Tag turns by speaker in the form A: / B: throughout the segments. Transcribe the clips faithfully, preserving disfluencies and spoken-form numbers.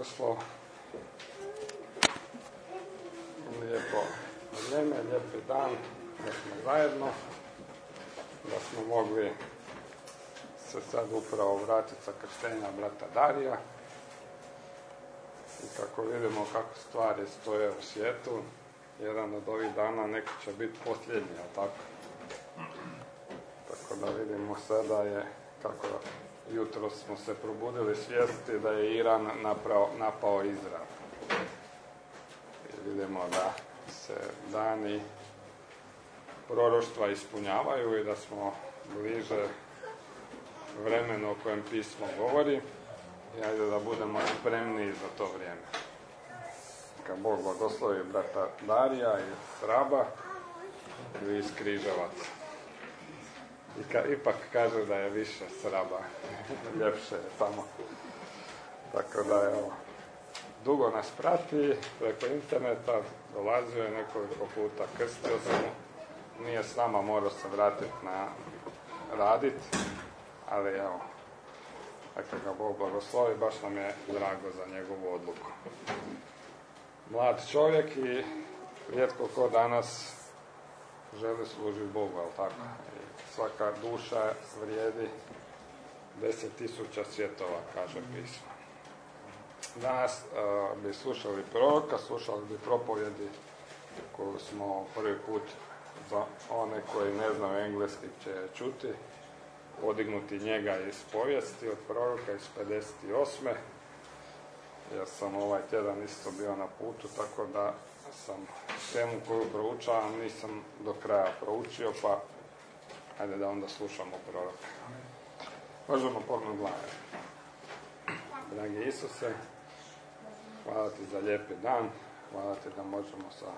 A: prošlo lijepo vrijeme, lijepi dan, da smo zajedno, da smo mogli se sad upravo vratiti sa krštenja brata Darija i kako vidimo kako stvari stoje u svijetu, jedan od ovih dana neko će biti posljednji, ali tako? Tako da vidimo sada je kako jutro smo se probudili svijesti da je Iran napravo, napao Izrael. I vidimo da se dani proroštva ispunjavaju i da smo bliže vremenu o kojem pismo govori i ajde da budemo spremni za to vrijeme. Kad Bog blagoslovi brata Darija iz Raba ili iz Križevaca. I ka, ipak kaže da je više s Raba. Ljepše je tamo. Tako da je ovo. Dugo nas prati preko interneta, dolazio je nekoliko puta, krstio se, nije s nama, morao se vratiti na radit, ali evo, dakle ga Bog blagoslovi, baš nam je drago za njegovu odluku. Mlad čovjek i rijetko ko danas želi služiti Bogu, ali tako? I svaka duša vrijedi deset tisuća svjetova, kaže pismo. Danas uh, bi slušali proroka, slušali bi propovjedi koju smo prvi put za one koji ne znaju engleski će čuti, podignuti njega iz povijesti od proroka iz pedeset osme. Ja sam ovaj tjedan isto bio na putu, tako da sam temu koju proučavam nisam do kraja proučio, pa ajde da onda slušamo proroka. Možemo pognuti glave. Dragi Isuse, hvala ti za lijepi dan, hvala ti da možemo sa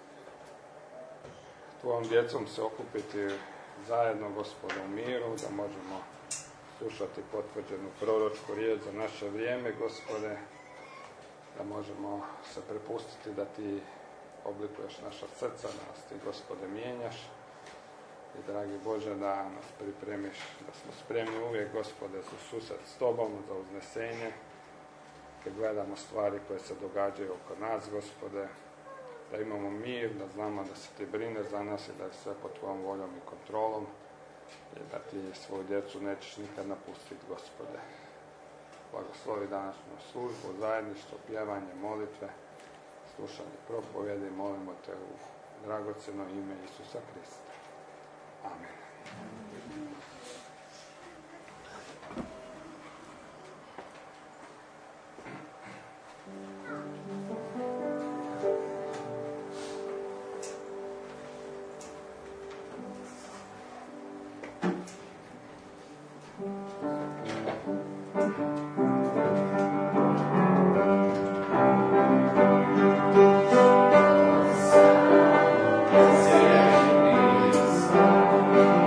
A: tvojom djecom se okupiti zajedno, Gospode, u miru, da možemo slušati potvrđenu proročku riječ za naše vrijeme, Gospode, da možemo se prepustiti da ti oblikuješ naša srca, da nas ti, Gospode, mijenjaš. I, dragi Bože, da nas pripremiš, da smo spremni uvijek, Gospode, za susret s tobom, za uznesenje, kad gledamo stvari koje se događaju oko nas, Gospode, da imamo mir, da znamo da se ti brine za nas i da je sve pod tvojom voljom i kontrolom i da ti svoju djecu nećeš nikad napustiti, Gospode. Blagoslovi današnju službu, zajedništvo, pjevanje, molitve, slušanje propovjedi, molimo te u dragocjeno ime Isusa Krista. Amen.
B: Yes.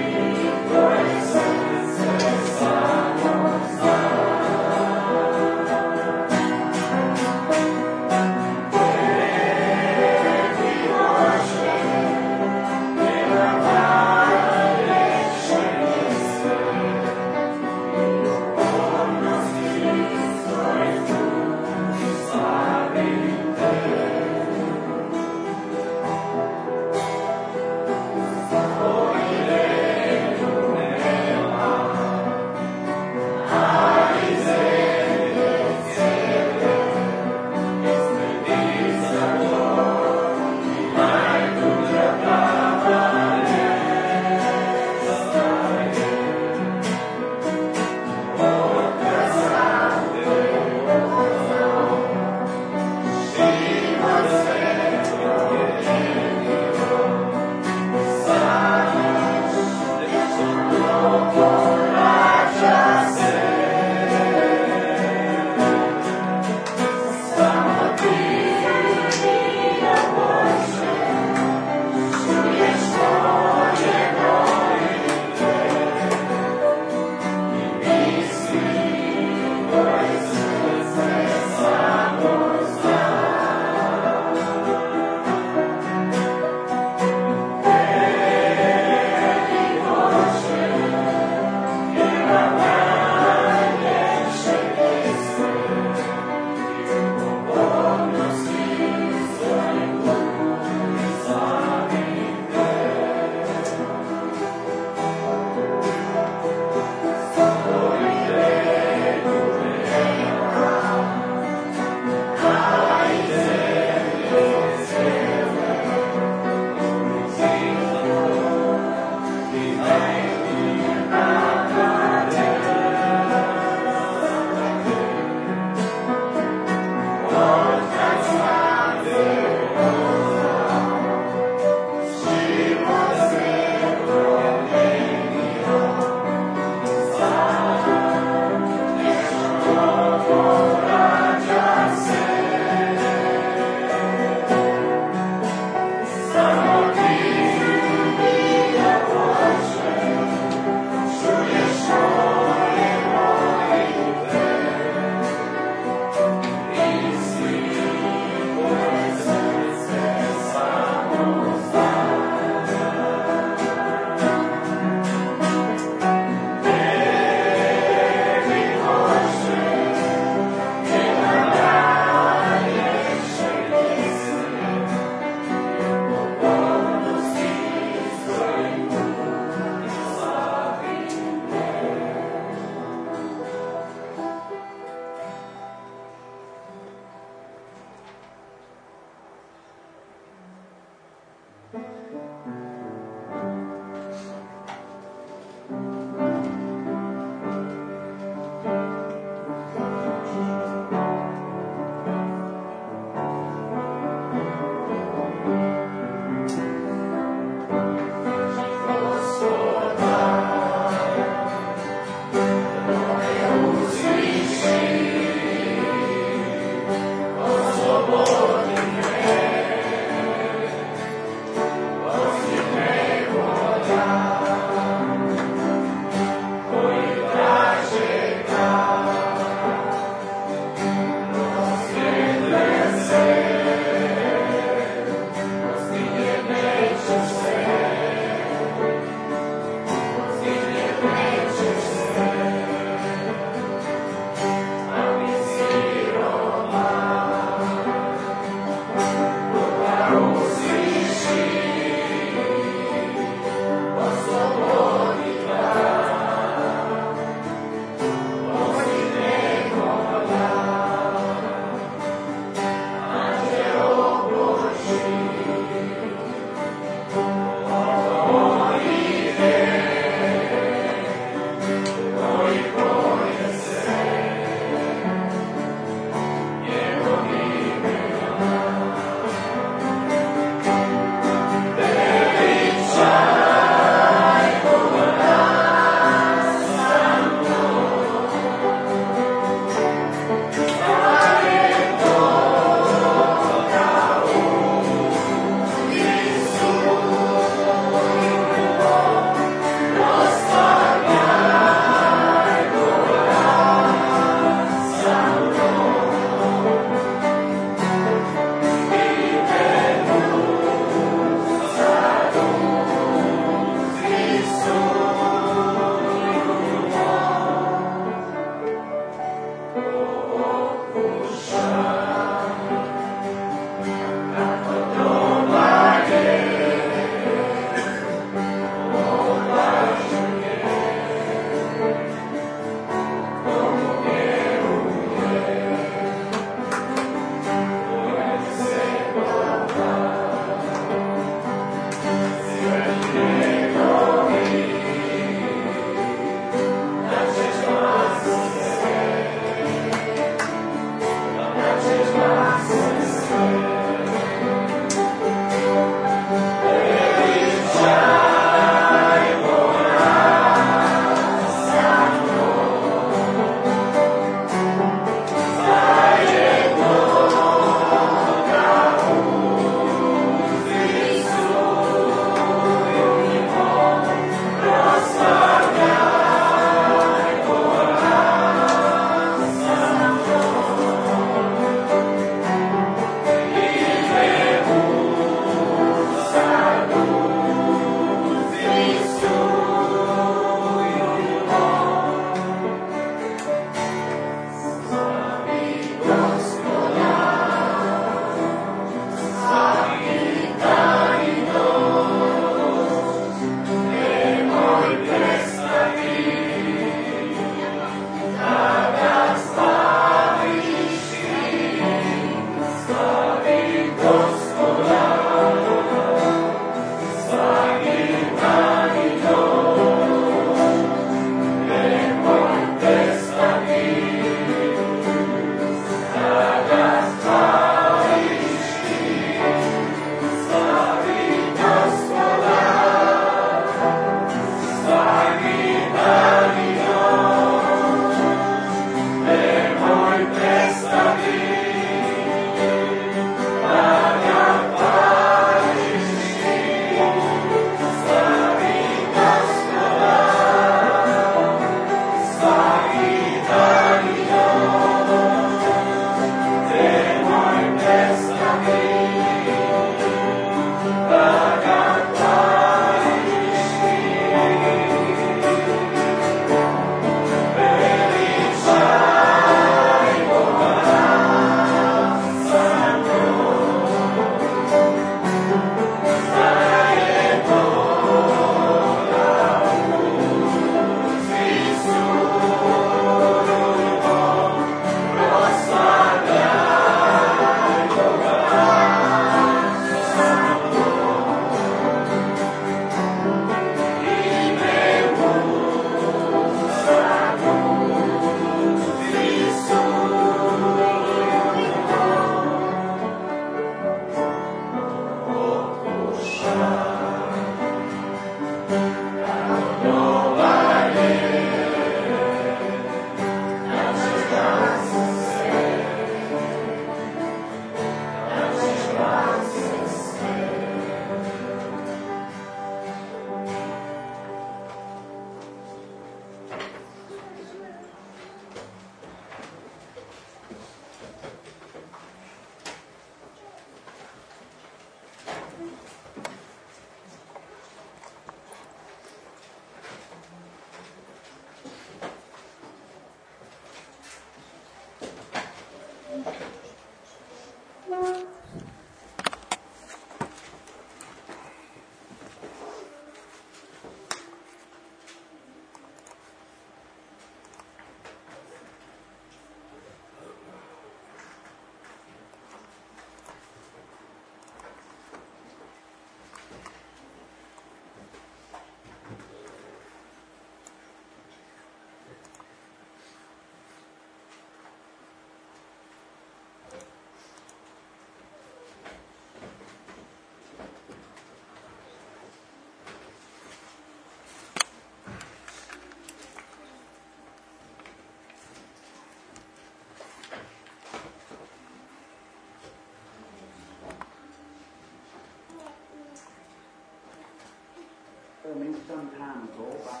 B: time ago, about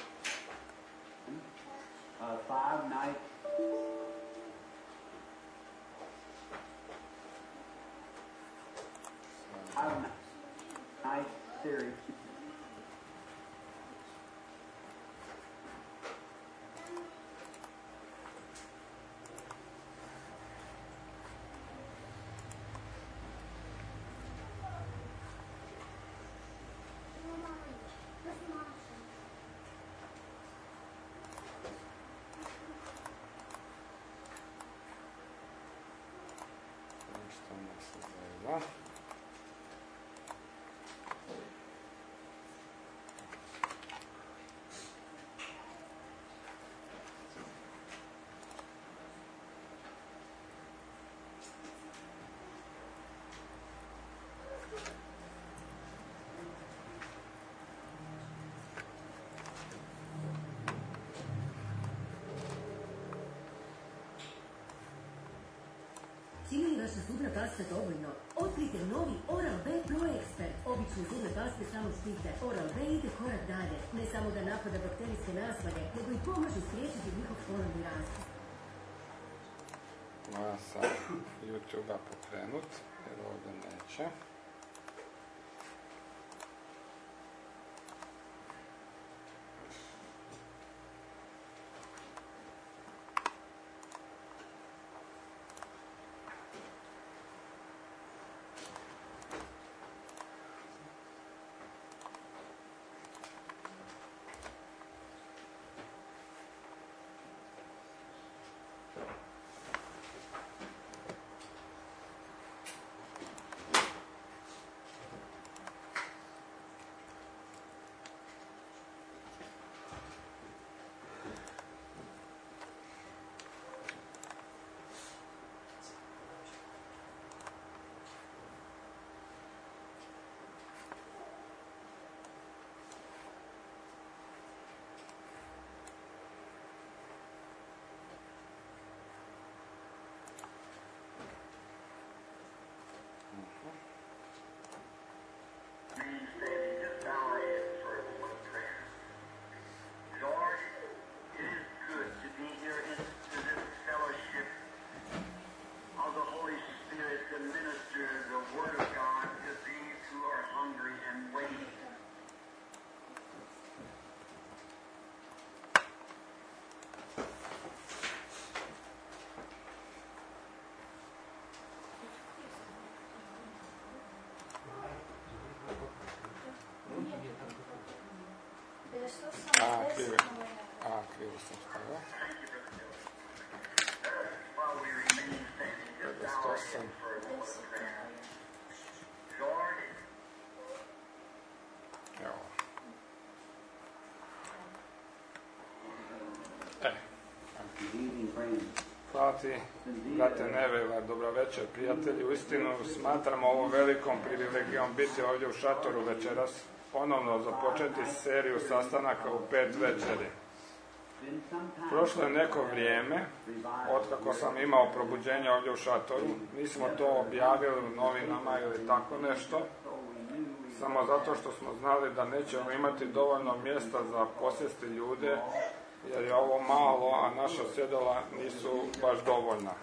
B: uh, five night five night series.
A: Ništa ne se zajeda.
C: Čini li vaša zubna pasta dovoljno? Otkrite novi Oral-B Pro Expert. Obične zubne paste samo štite. Oral-B ide korak dalje. Ne samo da napada bakterijske naslage, nego i pomažu spriječiti njihov ponovni rast.
A: Moja sa YouTube-a pokrenut, jer ovdje neće. A, krivo. A, krivo sam stavio. pedeset osam. Evo. E. Hvala ti, brate Nevela, dobro večer, prijatelji. Uistinu smatramo ovo velikom privilegijom biti ovdje u šatoru večeras. Ponovno započeti seriju sastanaka u pet večeri. Prošlo je neko vrijeme, otkako sam imao probuđenje ovdje u šatoru. Nismo to objavili u novinama ili tako nešto, samo zato što smo znali da nećemo imati dovoljno mjesta za posjesti ljude, jer je ovo malo, a naša sjedala nisu baš dovoljna.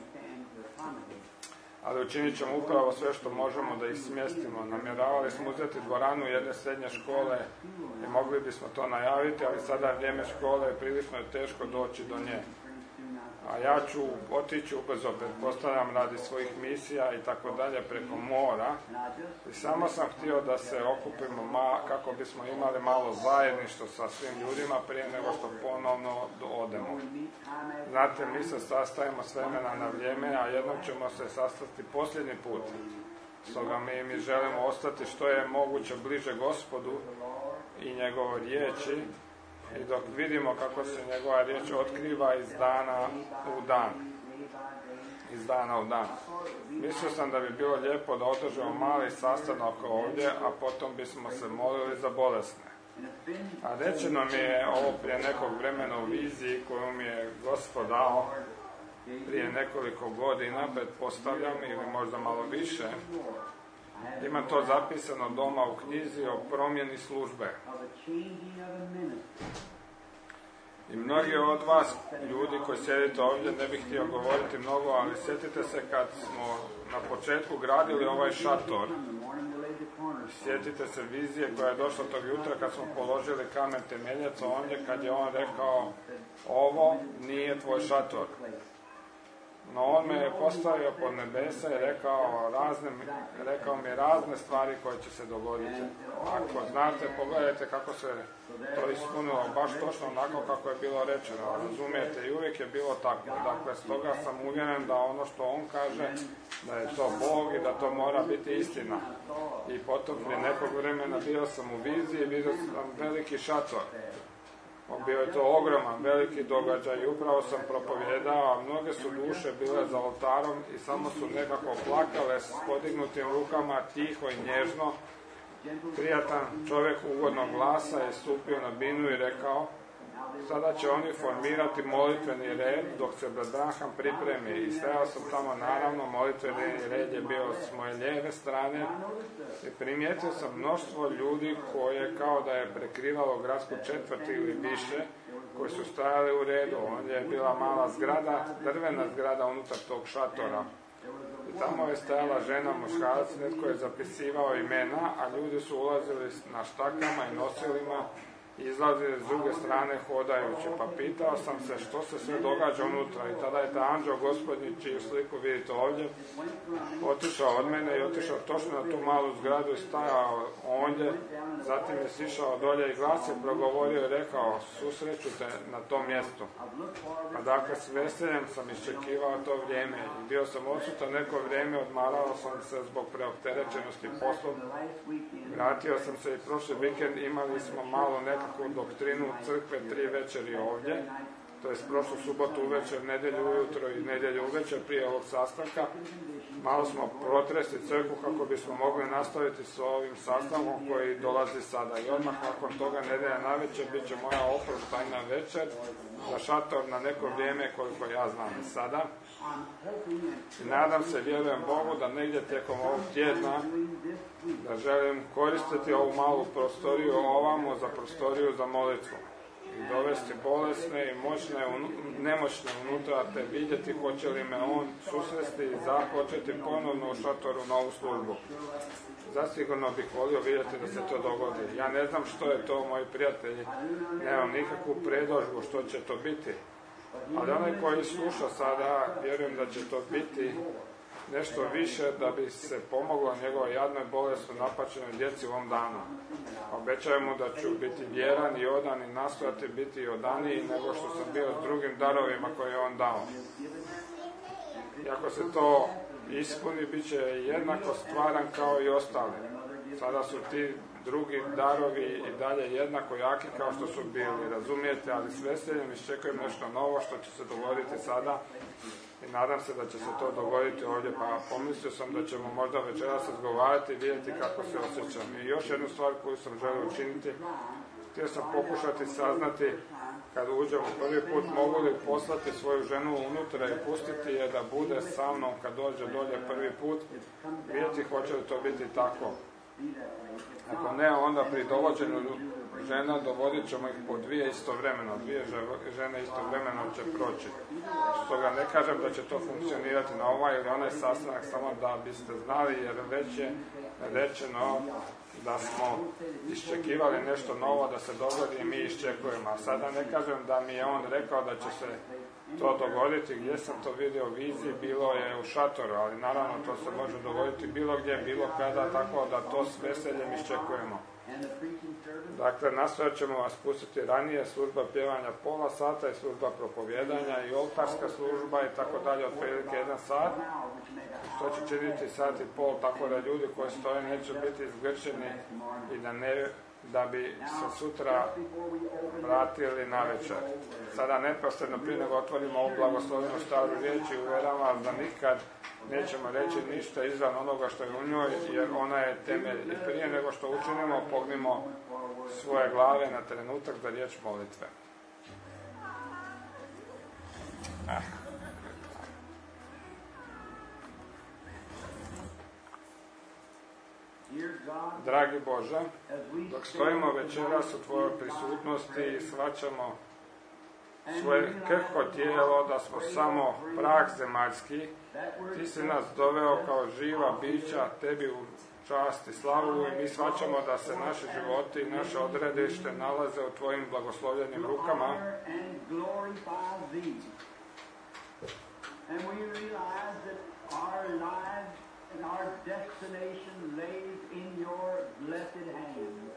A: Ali učinit ćemo upravo sve što možemo da ih smjestimo. Namjeravali smo uzeti dvoranu jedne srednje škole i mogli bismo to najaviti, ali sada je vrijeme škole i prilično je teško doći do nje. A ja ću otići ubrzo, pretpostavljam, radi svojih misija i tako dalje preko mora. I samo sam htio da se okupimo ma, kako bismo imali malo zajedništvo sa svim ljudima prije nego što ponovno odemo. Znate, mi se sastajemo s vremena na vrijeme, a jednom ćemo se sastati posljednji put. Stoga mi, mi želimo ostati što je moguće bliže Gospodu i njegovoj riječi, i dok vidimo kako se njegova riječ otkriva iz dana u dan. Iz dana u dan. Mislio sam da bi bilo lijepo da održimo mali sastanak ovdje, a potom bismo se molili za bolesne. A rečeno mi je ovo prije nekog vremena u viziji koju mi je Gospod dao prije nekoliko godina, pretpostavljam, ili možda malo više, Ima to zapisano doma u knjizi o promjeni službe. I mnogi od vas, ljudi koji sjedite ovdje, ne bih htio govoriti mnogo, ali sjetite se kad smo na početku gradili ovaj šator. Sjetite se vizije koja je došla tog jutra kad smo položili kamen temeljac ondje, kad je on rekao, ovo nije tvoj šator. No on me je postavio pod nebesa i rekao, razne, rekao mi razne stvari koje će se dogoditi. Ako znate, pogledajte kako se to ispunilo, baš točno onako kako je bilo rečeno. Razumijete, i uvijek je bilo tako. Dakle, stoga sam uvjeren da ono što on kaže, da je to Bog i da to mora biti istina. I potom prije nekog vremena bio sam u viziji i vidio sam veliki šator. Bio je to ogroman, veliki događaj i upravo sam propovjedao, a mnoge su duše bile za oltarom i samo su nekako plakale s podignutim rukama, tiho i nježno. Prijatan čovjek ugodnog glasa je stupio na binu i rekao, sada će oni formirati molitveni red dok se brat Branham pripremi. I stajao sam tamo, naravno, molitveni red je bio s moje lijeve strane i primijetio sam mnoštvo ljudi koje kao da je prekrivalo gradsku četvrt ili više, koji su stajali u redu. Ondje je bila mala zgrada, drvena zgrada unutar tog šatora. I tamo je stajala žena, muškarac, netko je zapisivao imena, a ljudi su ulazili na štakama i nosilima, izlazili s druge strane hodajući, pa pitao sam se što se sve događa unutra i tada je ta anđeo gospodnji, čiju sliku vidite ovdje, otišao od mene i otišao točno na tu malu zgradu i stajao ondje, zatim je sišao dolje i glas je progovorio i rekao, susreću te na tom mjestu. Pa dakle, s veseljem sam iščekivao to vrijeme i bio sam odsutan neko vrijeme, odmarao sam se zbog preopterećenosti poslom, vratio sam se i prošli vikend, imali smo malo nekako doktrinu crkve tri večeri ovdje, to je prošlu subotu uvečer, nedjelju ujutro i nedjelju uvečer prije ovog sastanka. Malo smo protresli crkvu kako bismo mogli nastaviti s ovim sastankom koji dolazi sada. I odmah nakon toga nedjelja navečer bit će moja oproštajna večer za šator na neko vrijeme koliko ja znam i sada. I nadam se, vjerujem Bogu da negdje tijekom ovog tjedna da želim koristiti ovu malu prostoriju ovamo za prostoriju za molitvu i dovesti bolesne i moćne, nemoćne unutra te vidjeti hoće li me on susresti i započeti ponovno u šatoru novu službu. Zasigurno bih volio vidjeti da se to dogodi. Ja ne znam što je to, moji prijatelji, nemam nikakvu predložbu što će to biti. Ali onaj koji sluša sada, vjerujem da će to biti nešto više da bi se pomoglo njegovoj jadnoj bolesti napačenoj djeci u ovom danu. Obećajem mu da ću biti vjeran i odan i nastojati biti odaniji nego što sam bio s drugim darovima koje je on dao. I ako se to ispuni, bit će jednako stvaran kao i ostali. Sada su ti drugi darovi i dalje jednako jaki kao što su bili, razumijete, ali s veseljem iščekujem nešto novo što će se dogoditi sada i nadam se da će se to dogoditi ovdje, pa pomislio sam da ćemo možda večeras razgovarati i vidjeti kako se osjećam. I još jednu stvar koju sam želio učiniti, htio sam pokušati saznati kad uđemo prvi put mogu li poslati svoju ženu unutra i pustiti je da bude sa mnom kad dođe dolje prvi put, vidjeti hoće li to biti tako. Ako ne, onda pri dovođenju žena dovodit ćemo ih po dvije istovremeno, dvije žene istovremeno će proći. Stoga ne kažem da će to funkcionirati na ovaj ili onaj sastanak, samo da biste znali, jer već je rečeno da smo iščekivali nešto novo da se dogodi i mi iščekujemo. A sada ne kažem da mi je on rekao da će se to dogoditi, gdje sam to vidio u viziji, bilo je u šatoru, ali naravno to se može dogoditi bilo gdje, bilo kada, tako da to s veseljem iščekujemo. Dakle, nastojat ćemo vas pustiti ranije, služba pjevanja pola sata i služba propovjedanja i oltarska služba i tako dalje, otprilike jedan sat, što će činiti sat i pol, tako da ljudi koji stoje neće biti izgrčeni i da ne da bi se sutra vratili na večer. Sada neposredno prije nego otvorimo ovu blagoslovenu staru riječ i uvjeravam vas da nikad nećemo reći ništa izvan onoga što je u njoj, jer ona je temelj. I prije nego što učinimo, pognimo svoje glave na trenutak za riječ molitve. Ah. Dragi Bože, dok stojimo večeras u Tvojoj prisutnosti i shvaćamo svoje krhko tijelo, da smo samo prah zemaljski, Ti si nas doveo kao živa bića Tebi u čast i slavu i mi shvaćamo da se naši životi i naše odredište nalaze u Tvojim blagoslovljenim rukama.
B: And we realize that our lives and our destination lays in your blessed hands.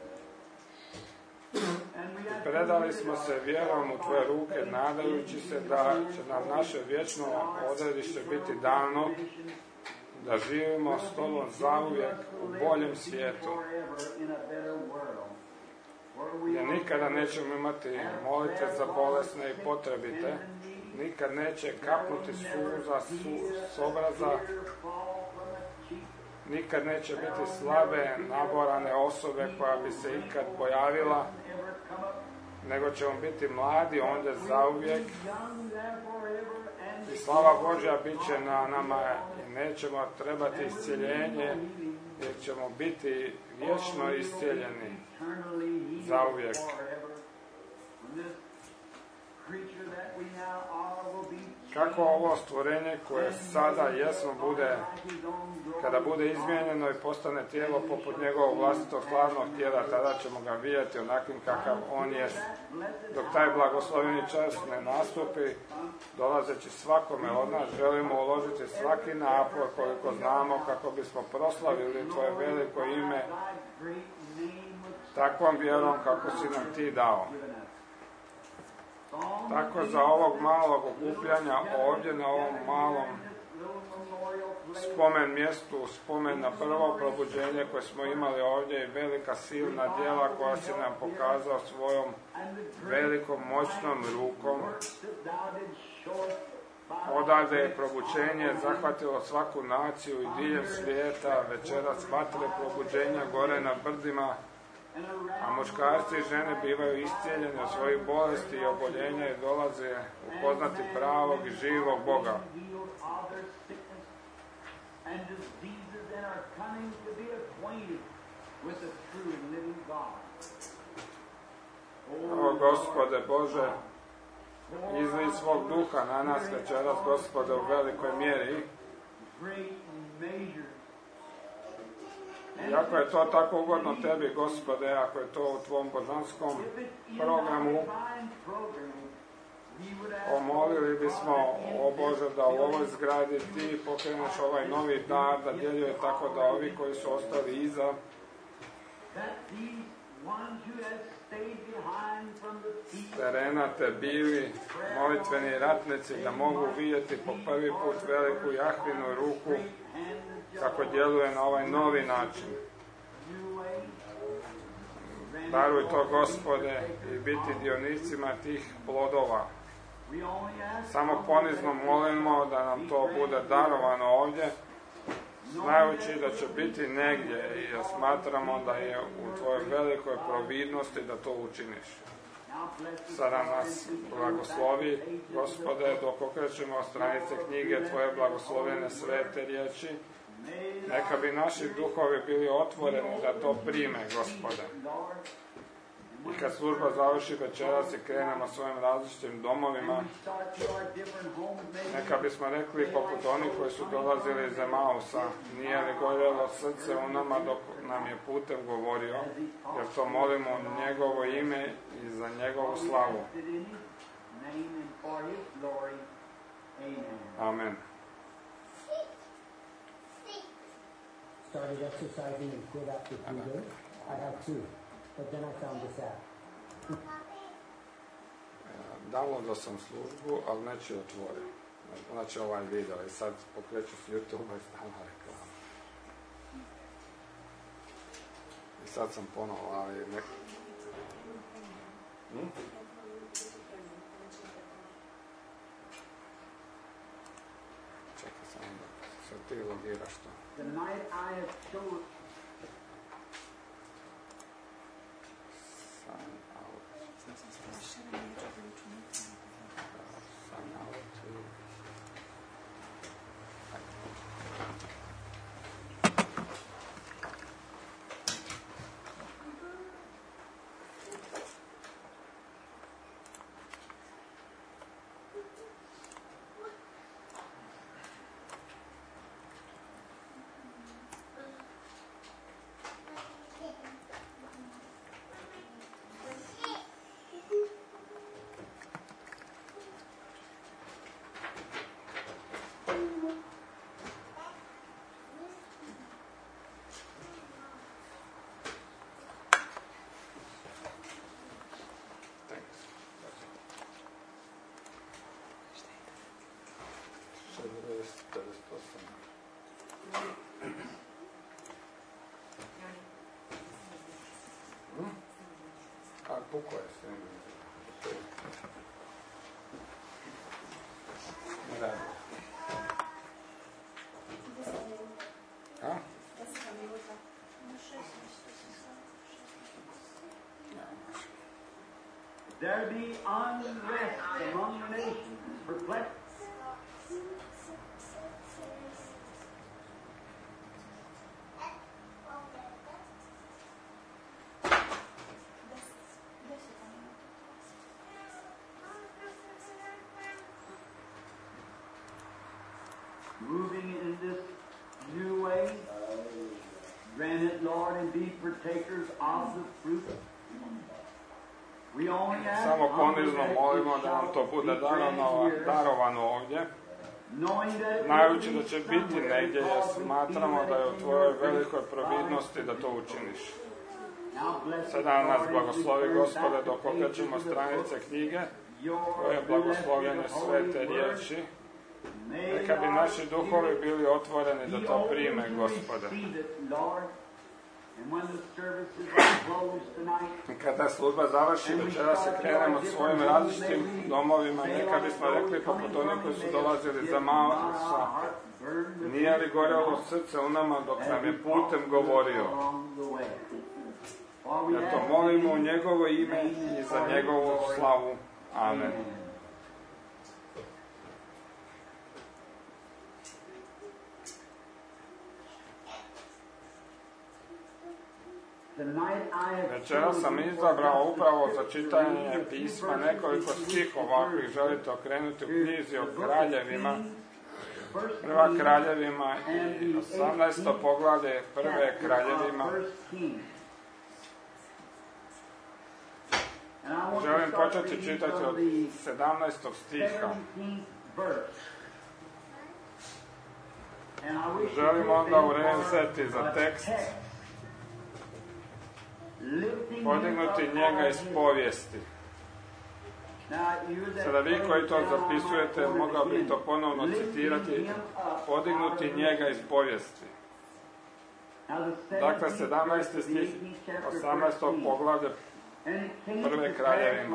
B: And we have
A: Predali smo se vjerom u Tvoje ruke, nadajući se da će nam naše vječno odredište biti dano, da živimo s Tobom zauvijek u boljem svijetu, gdje nikada nećemo imati molitve za bolesne i potrebite, nikad neće kapnuti suza su, s obraza, nikad neće biti slabe, naborane osobe koja bi se ikad pojavila, nego ćemo biti mladi ondje zauvijek i slava Božja bit će na nama i nećemo trebati iscjeljenje, jer ćemo biti vječno iscijeljeni zauvijek. Kako ovo stvorenje koje sada jesmo bude, kada bude izmijenjeno i postane tijelo poput njegovog vlastitog slavnog tijela, tada ćemo ga vidjeti onakvim kakav on jest. Dok taj blagosloveni čas ne nastupi, dolazeći svakome od nas, želimo uložiti svaki napor koliko znamo kako bismo proslavili Tvoje veliko ime takvom vjerom kako si nam Ti dao. Tako za ovog malog okupljanja ovdje na ovom malom spomen mjestu, spomen na prvo probuđenje koje smo imali ovdje i velika silna djela koja si nam pokazao svojom velikom moćnom rukom. Odavde je probuđenje zahvatilo svaku naciju i diljem svijeta, večeras vatre probuđenja gore na brdima, a muškarci i žene bivaju iscijeljeni od svojih bolesti i oboljenja i dolaze upoznati pravog i živog Boga. O Gospode Bože, izli svog duha na nas večeras, Gospode, u velikoj mjeri. I ako je to tako ugodno Tebi, Gospode, ako je to u Tvom božanskom programu, omolili bismo, o Bože, da u ovoj zgradi Ti pokreneš ovaj novi dar, da djeljuje tako da ovi koji su ostali iza, s terena Te bili molitveni ratnici, da mogu vidjeti po prvi put veliku Jahvinu ruku kako djeluje na ovaj novi način. Daruj to, Gospode, i biti dionicima tih plodova. Samo ponizno molimo da nam to bude darovano ovdje, znajući da će biti negdje i da smatramo da je u Tvojoj velikoj providnosti da to učiniš. Sada nas blagoslovi, Gospode, dok okrećemo stranice knjige Tvoje blagoslovene svete riječi. Neka bi naši duhovi bili otvoreni da to prime, Gospode. I kad služba završi večeras i krenemo svojim različitim domovima, neka bismo rekli poput onih koji su dolazili iz Emausa, nije li gorjelo srce u nama dok nam je putem govorio, jer to molimo u njegovo ime i za njegovu slavu. Amen.
D: Started exercising and quit after three days. I have two, but then I found this app.
A: Downloadao sam službu, ali neću je otvoriti. Znači ovaj video i sad pokreću s YouTube i stavno reklamu. I sad sam ponovo, ali nek... Hm? Čekaj sam da se ti logiraš to.
B: The night I have chosen.
A: Sign out. Sign out to... dvjesto pedeset osam. Hmm? A, pukao je sve. Ne radi. A?
B: There be unrest among the nations, perplexed. Moving in this new way, grant it, Lord, and be partakers of the fruit. We only ask
A: Samo ponizno molimo da nam to bude darovano, darovano ovdje, znajući da će biti negdje, jer smatramo da je u tvojoj velikoj providnosti da to učiniš. Sada nas blagoslovi, Gospode, dok okrećemo stranice knjige, tvoje blagoslovljene svete riječi, neka bi naši duhovi bili otvoreni da to prime, Gospode. Kada služba završi, večera se krenemo svojim različitim domovima, neka bismo rekli poput onih koji su dolazili za Mausa, nije li gorelo srce u nama dok nam je putem govorio. Ja to molimo u njegovo ime i za njegovu slavu. Amen. Večera sam izabrao upravo za čitanje pisma nekoliko stihova ako ih želite okrenuti u knjizi o kraljevima, prva kraljevima i osamnaesto poglavlje prve kraljevima. Želim početi čitati od sedamnaestog stiha. Želim onda urezati za tekst, podignuti njega iz povijesti. Sada vi koji to zapisujete, mogao bih to ponovno citirati, podignuti njega iz povijesti. Dakle, sedamnaesti stih, osamnaestog poglavlja prve kraljevima.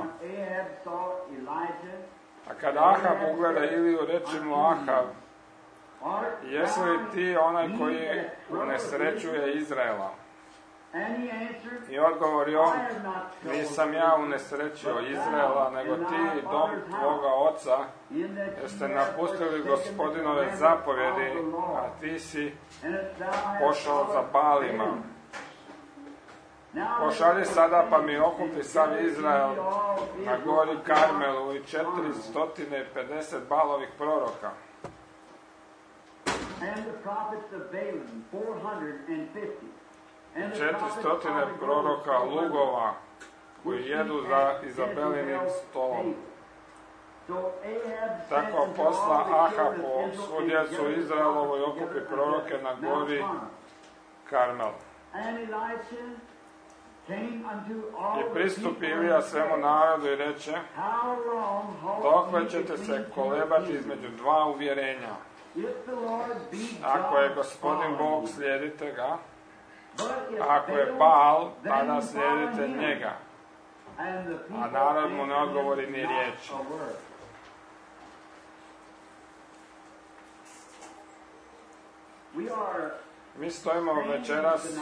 A: A kada Ahab ugleda Iliju, reči mu Ahab, jesi li ti onaj koji unesrećuje Izraela? I odgovori on, nisam ja unesrećio Izraela, nego ti, dom tvoga oca, jer ste napustili Gospodinove zapovjedi, a ti si pošao za Balima. Pošalji sada pa mi okupi sav Izrael na gori Karmelu i četiristo pedeset Balovih proroka. Četiristotine proroka lugova koji jedu za Izabelinim stolom. Tako posla Ahab po svu djecu Izraelovu i okupi proroke na gori Karmel. I pristupi Ilija svemu narodu i reče, dokle ćete se kolebati između dva uvjerenja. Ako je Gospodin Bog, slijedite ga. Ako je Baal, tada slijedite njega. A narod mu ne odgovori ni riječi. Mi stojimo večeras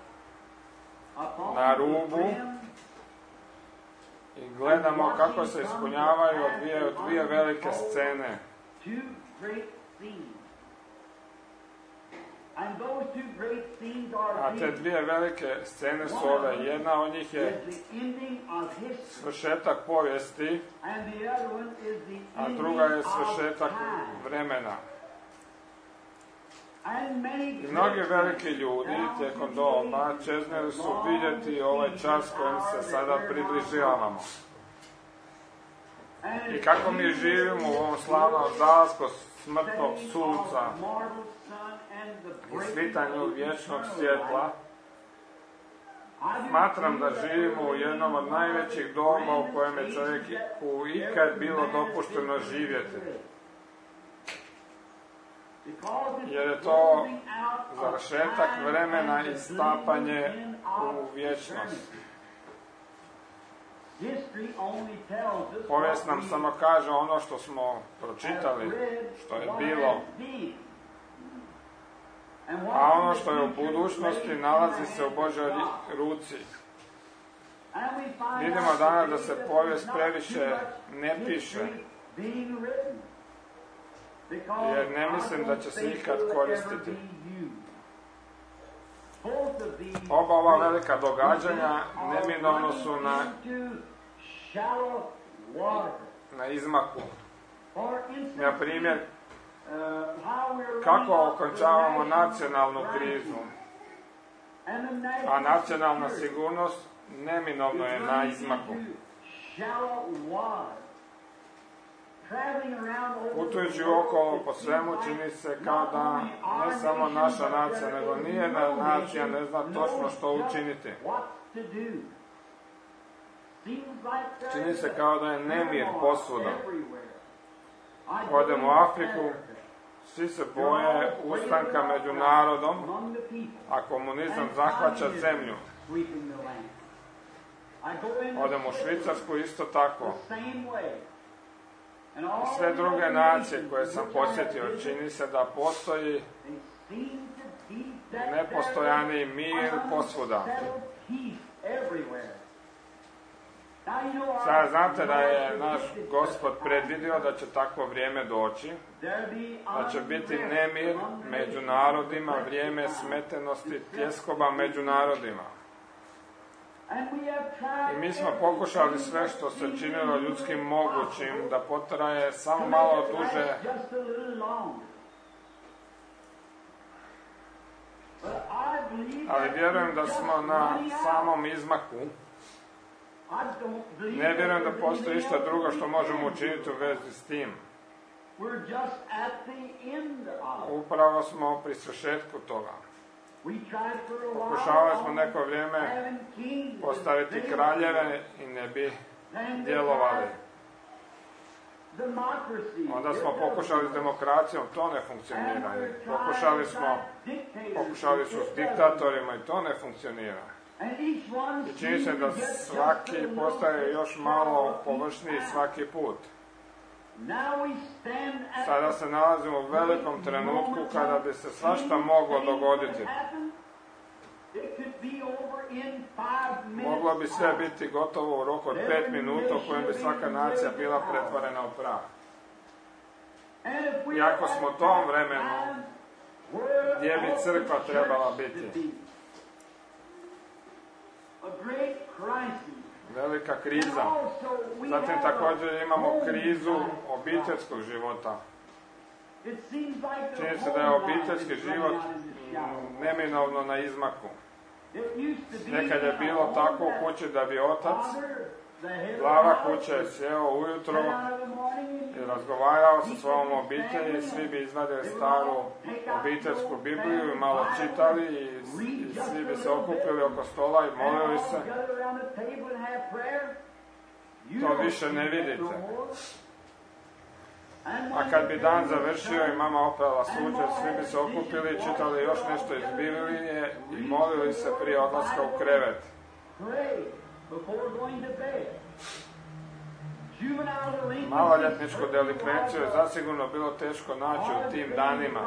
A: na rubu i gledamo kako se ispunjavaju dvije, dvije velike scene. A te dvije velike scene su ove. Jedna od njih je svršetak povijesti, a druga je svršetak vremena. I mnogi veliki ljudi tijekom doba čeznili su vidjeti ovaj čas kojem se sada približavamo. I kako mi živimo u ovom slavnom zalasku smrtnog sunca i svitanju vječnog svjetla, smatram da živimo u jednom od najvećih doba u kojem je čovjeku ikad bilo dopušteno živjeti. jer je to završetak vremena i stapanje u vječnost. Povijest nam samo kaže ono što smo pročitali, što je bilo, a ono što je u budućnosti nalazi se u Božoj ruci. Vidimo danas da se povijest previše ne piše, jer ne mislim da će se ikad koristiti. Oba ova velika događanja neminovno su na, na izmaku. Na primjer, kako okončavamo nacionalnu krizu, a nacionalna sigurnost neminovno je na izmaku. Putujući okolo po svemu čini se kao da ne samo naša nacija, nego nijedna nacija ne zna točno što učiniti. Čini se kao da je nemir posvuda. Odemo u Afriku, svi se boje ustanka među narodom, a komunizam zahvaća zemlju. Odemo u Švicarsku, isto tako. I sve druge nacije koje sam posjetio, čini se da postoji nepostojani mir posvuda. Sada znate da je naš Gospod predvidio da će takvo vrijeme doći, da će biti nemir među narodima, vrijeme smetenosti, tjeskoba među narodima. I mi smo pokušali sve što se činilo ljudskim mogućim da potraje samo malo duže. Ali vjerujem da smo na samom izmaku. Ne vjerujem da postoji išta drugo što možemo učiniti u vezi s tim. Upravo smo pri svršetku toga. Pokušavali smo neko vrijeme postaviti kraljeve i ne bi djelovali. Onda smo pokušali s demokracijom, to ne funkcionira. Pokušali smo, pokušali su s diktatorima i to ne funkcionira. I čini se da svaki postaje još malo površniji svaki put. Sada se nalazimo u velikom trenutku kada bi se svašta moglo dogoditi. Moglo bi sve biti gotovo u roku od pet minuta u kojem bi svaka nacija bila pretvorena u prah. I ako smo u tom vremenu, gdje bi crkva trebala biti? Velika kriza. Zatim također imamo krizu obiteljskog života. Čini se da je obiteljski život neminovno na izmaku. Nekad je bilo tako u kući da bi otac, glava kuće, sjeo ujutro i razgovarao sa svojom obitelji, svi bi izvadili staru obiteljsku Bibliju i malo čitali i, i svi bi se okupili oko stola i molili se. To više ne vidite. A kad bi dan završio i mama oprala suđe, svi bi se okupili i čitali još nešto iz Biblije i molili se prije odlaska u krevet. Maloljetničku delikvenciju je zasigurno bilo teško naći u tim danima.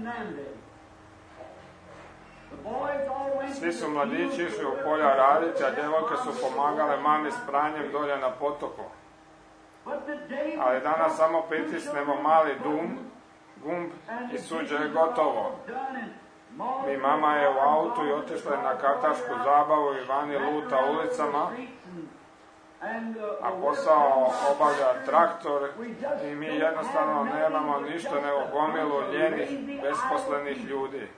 A: Svi su mladići išli u polja raditi, a djevojke su pomagale mami s pranjem dolje na potoku. Ali danas samo pritisnemo mali dum, gumb i suđe je gotovo. I mama je u autu i otišla je na kartašku zabavu i vani luta ulicama, a posao obavlja traktor i mi jednostavno nemamo ništa nego gomilu ljenih, besposlenih ljudi.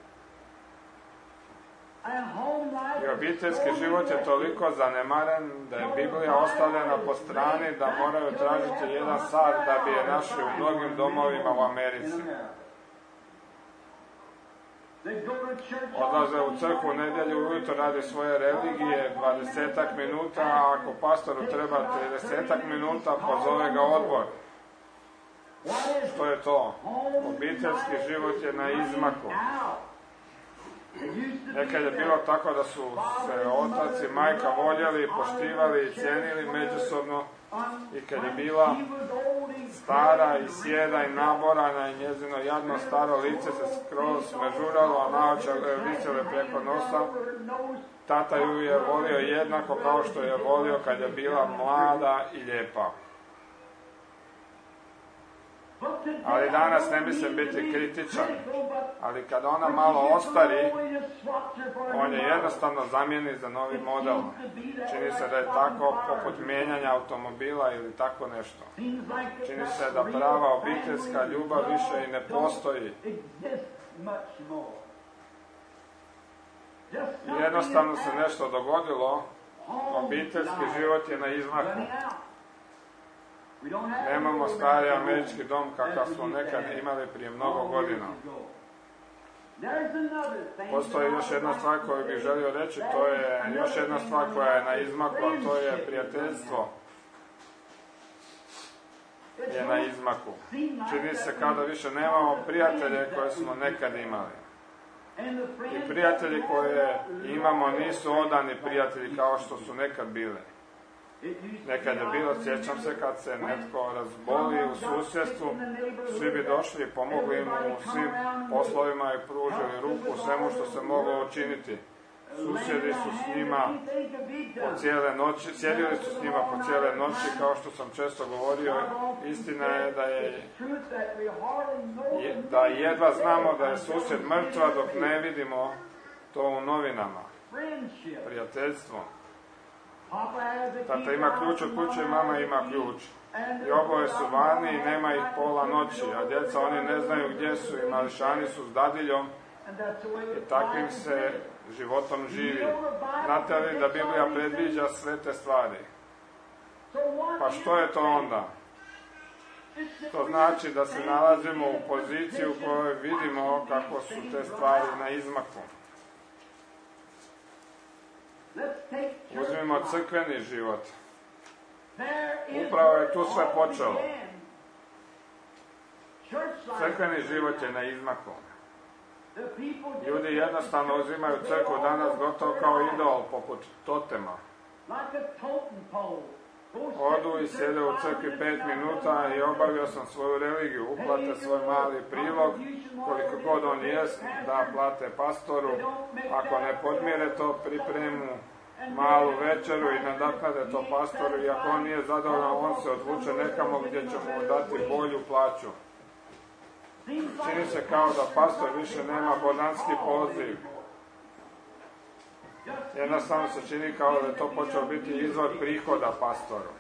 A: I obiteljski život je toliko zanemaren da je Biblija ostavljena po strani da moraju tražiti jedan sat da bi je našli u mnogim domovima u Americi. Odlaze u crkvu nedjelju ujutro radi svoje religije dvadesetak minuta, a ako pastoru treba tridesetak minuta, pozove ga odbor. Što je to? Obiteljski život je na izmaku. Nekad je bilo tako da su se otac i majka voljeli, poštivali i cijenili međusobno, i kad je bila stara i sjeda i naborana i njezino jadno staro lice se skroz smežuralo, a naočale visele preko nosa, tata ju je volio jednako kao što je volio kad je bila mlada i lijepa. Ali danas ne mislim biti kritičan, ali kad ona malo ostari, on je jednostavno zamijeni za novi model. Čini se da je tako poput mijenjanja automobila ili tako nešto. Čini se da prava obiteljska ljubav više i ne postoji. Jednostavno se nešto dogodilo, obiteljski život je na izmaku. Nemamo stari američki dom kakav smo nekad imali prije mnogo godina. Postoji još jedna stvar koju bih želio reći, to je još jedna stvar koja je na izmaku, a to je prijateljstvo. Je na izmaku. Čini se kada više nemamo prijatelje koje smo nekad imali. I prijatelji koje imamo nisu odani prijatelji kao što su nekad bile. Nekad je bilo, sjećam se, kad se netko razboli u susjedstvu, svi bi došli i pomogli mu u svim poslovima i pružili ruku u svemu što se moglo učiniti. Susjedi su s njima po cijele noći, sjedili su s njima po cijele noći, kao što sam često govorio. Istina je da je da jedva znamo da je susjed mrtva dok ne vidimo to u novinama. Prijateljstvo. Tata ima ključ od kuće i mama ima ključ. I oboje su vani i nema ih pola noći, a djeca oni ne znaju gdje su i mališani su s dadiljom i takvim se životom živi. Znate li da Biblija predviđa sve te stvari? Pa što je to onda? To znači da se nalazimo u poziciji u kojoj vidimo kako su te stvari na izmaku. Uzmimo crkveni život. Upravo je tu sve počelo. Crkveni život je na izmaku. Ljudi jednostavno uzimaju crkvu danas gotovo kao idol, poput totema. Odu i sjede u crkvi pet minuta i obavio sam svoju religiju, uplate svoj mali prilog, koliko god on jest, da plate pastoru, ako ne podmire to, pripremu malu večeru i nadoknade to pastoru, i ako on nije zadovoljan, on se odvuče nekamo gdje će mu dati bolju plaću. Čini se kao da pastor više nema božanski poziv. Jednostavno se čini kao da je to počeo biti izvor prihoda pastoru.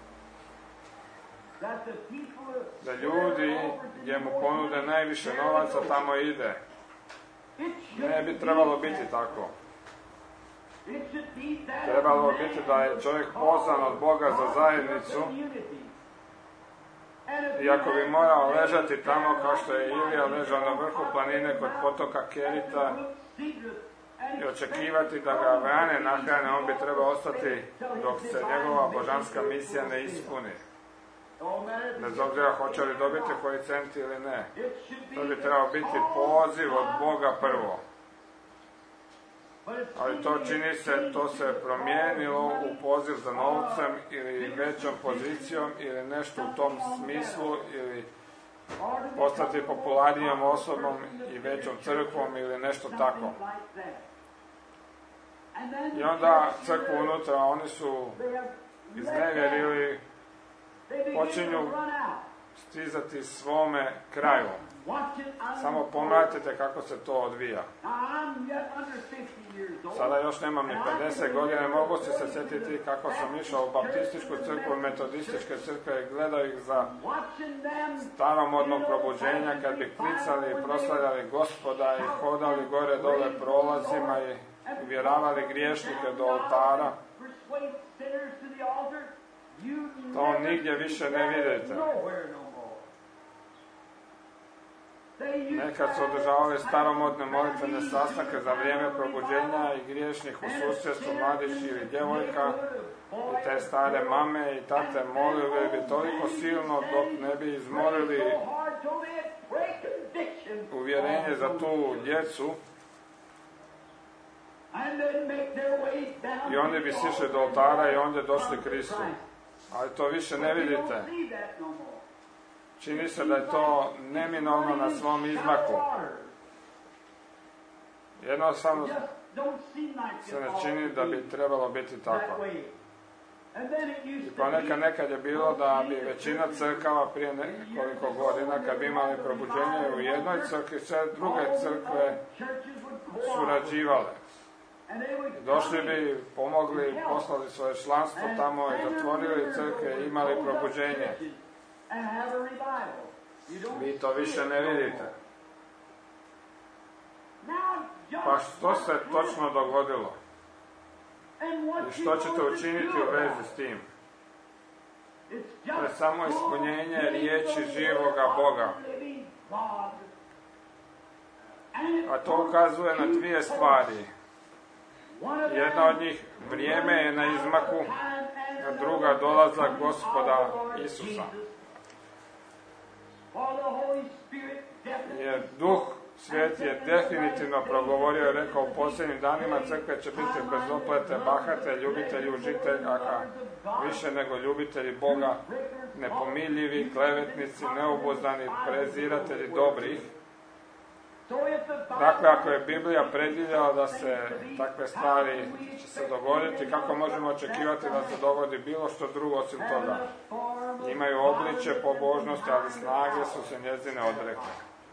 A: Da ljudi gdje mu ponude najviše novaca tamo ide. Ne bi trebalo biti tako. Trebalo biti da je čovjek pozvan od Boga za zajednicu, i ako bi morao ležati tamo kao što je Ilija ležao na vrhu planine kod potoka Kerita i očekivati da ga vrane nahrane, on bi trebao ostati dok se njegova božanska misija ne ispuni. Bez obzira hoće li dobiti koji cent ili ne. To bi trebao biti poziv od Boga prvo. Ali to čini se, to se promijenilo u poziv za novcem ili većom pozicijom ili nešto u tom smislu, ili postati popularnijom osobom i većom crkvom ili nešto tako. I onda crkvu unutra oni su iznevjerili, počinju stizati svome kraju. Samo pomratite kako se to odvija. Sada još nemam ni pedeset godina, mogu se se sjetiti kako sam išao u baptističku crkvu, metodističke crkve i gledao ih za staromodnog probuđenja, kad bi klicali i proslavljali Gospoda i hodali gore dole prolazima i uvjeravali griješnike do oltara. To nigdje više ne vidite. Nekad su održavali staromodne molitvene sastanke za vrijeme probuđenja i griješnih u susjedstvu, mladić ili djevojka, i te stare mame i tate molili bi toliko silno dok ne bi izmorili uvjerenje za tu djecu, i oni bi sišli do oltara i onda došli Kristu. Ali to više ne vidite. Čini se da je to neminovno na svom izmaku. Jednostavno se ne čini da bi trebalo biti tako. I ponekad nekad je bilo da bi većina crkava prije nekoliko godina, kad bi imali probuđenje u jednoj crkvi, sve druge crkve surađivale. Došli bi, pomogli, poslali svoje članstvo tamo i zatvorili crkve i imali probuđenje. Vi to više ne vidite. Pa što se točno dogodilo? I što ćete učiniti u vezi s tim? To je samo ispunjenje riječi živoga Boga. A to ukazuje na dvije stvari. Jedna od njih, vrijeme je na izmaku, a druga, dolazak Gospoda Isusa. Jer Duh Svijet je definitivno progovorio i rekao, u posljednjim danima crkve će biti bezoplete, bahate, ljubitelji užitelja, više nego ljubitelji Boga, nepomiljivi, klevetnici, neobuzdani, preziratelji dobrih. Dakle, ako je Biblija predvidjela da se takve stvari će se dogoditi, kako možemo očekivati da se dogodi bilo što drugo osim toga? Imaju obličje pobožnosti, ali snage su se njezine odrekle.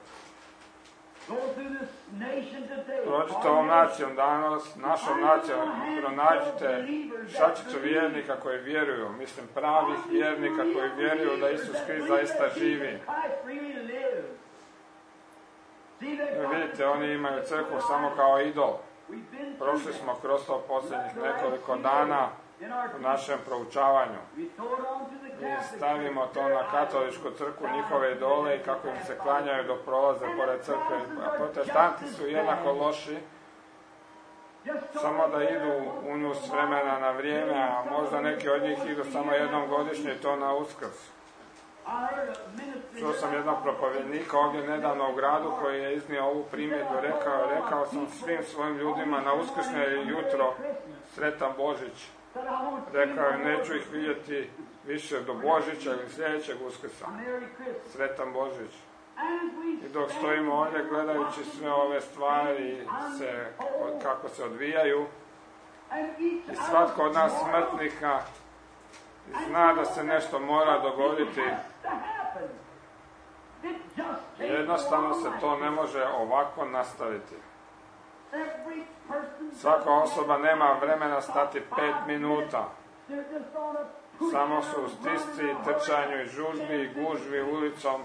A: Prođite ovom nacijom danas, našom nacijom, pronađite šačicu vjernika koji vjeruju, mislim pravih vjernika koji vjeruju da Isus Krist zaista živi. Vidite, oni imaju crkvu samo kao idol. Prošli smo kroz to posljednjih nekoliko dana u našem proučavanju. Mi stavimo to na katoličku crkvu, njihove idole i kako im se klanjaju dok prolaze pored crkve. A protestanti su jednako loši, samo da idu u nju s vremena na vrijeme, a možda neki od njih idu samo jednom godišnje i to na Uskrs. Čuo sam jednog propovjednika ovdje nedavno u gradu koji je iznio ovu primjedbu, rekao, rekao sam svim svojim ljudima na uskršnje jutro sretan Božić. Rekao je, neću ih vidjeti više do Božića ili sljedećeg Uskrsa. Sretan Božić. I dok stojimo ovdje gledajući sve ove stvari se, kako se odvijaju, i svatko od nas smrtnika zna da se nešto mora dogoditi. Jednostavno se to ne može ovako nastaviti. Svaka osoba nema vremena stati pet minuta. Samo su u stisci, trčanju i žužbi i gužvi ulicom.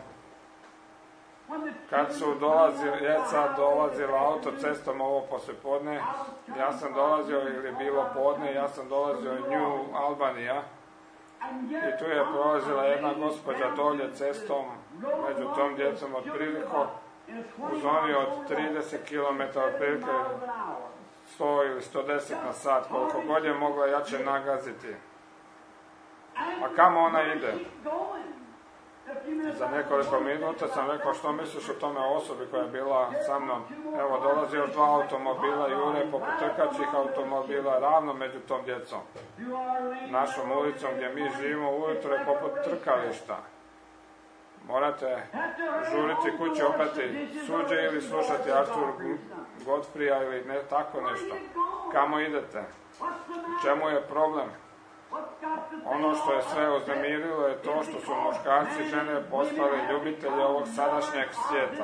A: Kad su dolazili, djeca dolazila autocestom ovo poslijepodne, ja sam dolazio, ili bilo podne, ja sam dolazio u New Albanija. I tu je prolazila jedna gospođa dolje cestom, među tom djecom otpriliko, u zoni od trideset kilometara, otprilike sto ili sto deset na sat, koliko god je mogla jače nagaziti. A kamo ona ide? Za nekoliko minuta sam rekao, što misliš o tome osobi koja je bila sa mnom? Evo, dolazi još dva automobila, jure poput trkačih automobila, ravno među tom djecom. Našom ulicom gdje mi živimo ujutro je poput trkališta. Morate žuriti kući, opeti suđe ili slušati Artur Godfrija ili ne, tako nešto. Kamo idete? U čemu je problem? Ono što je sve uznemirilo je to što su muškarci i žene postali ljubitelji ovog sadašnjeg svijeta.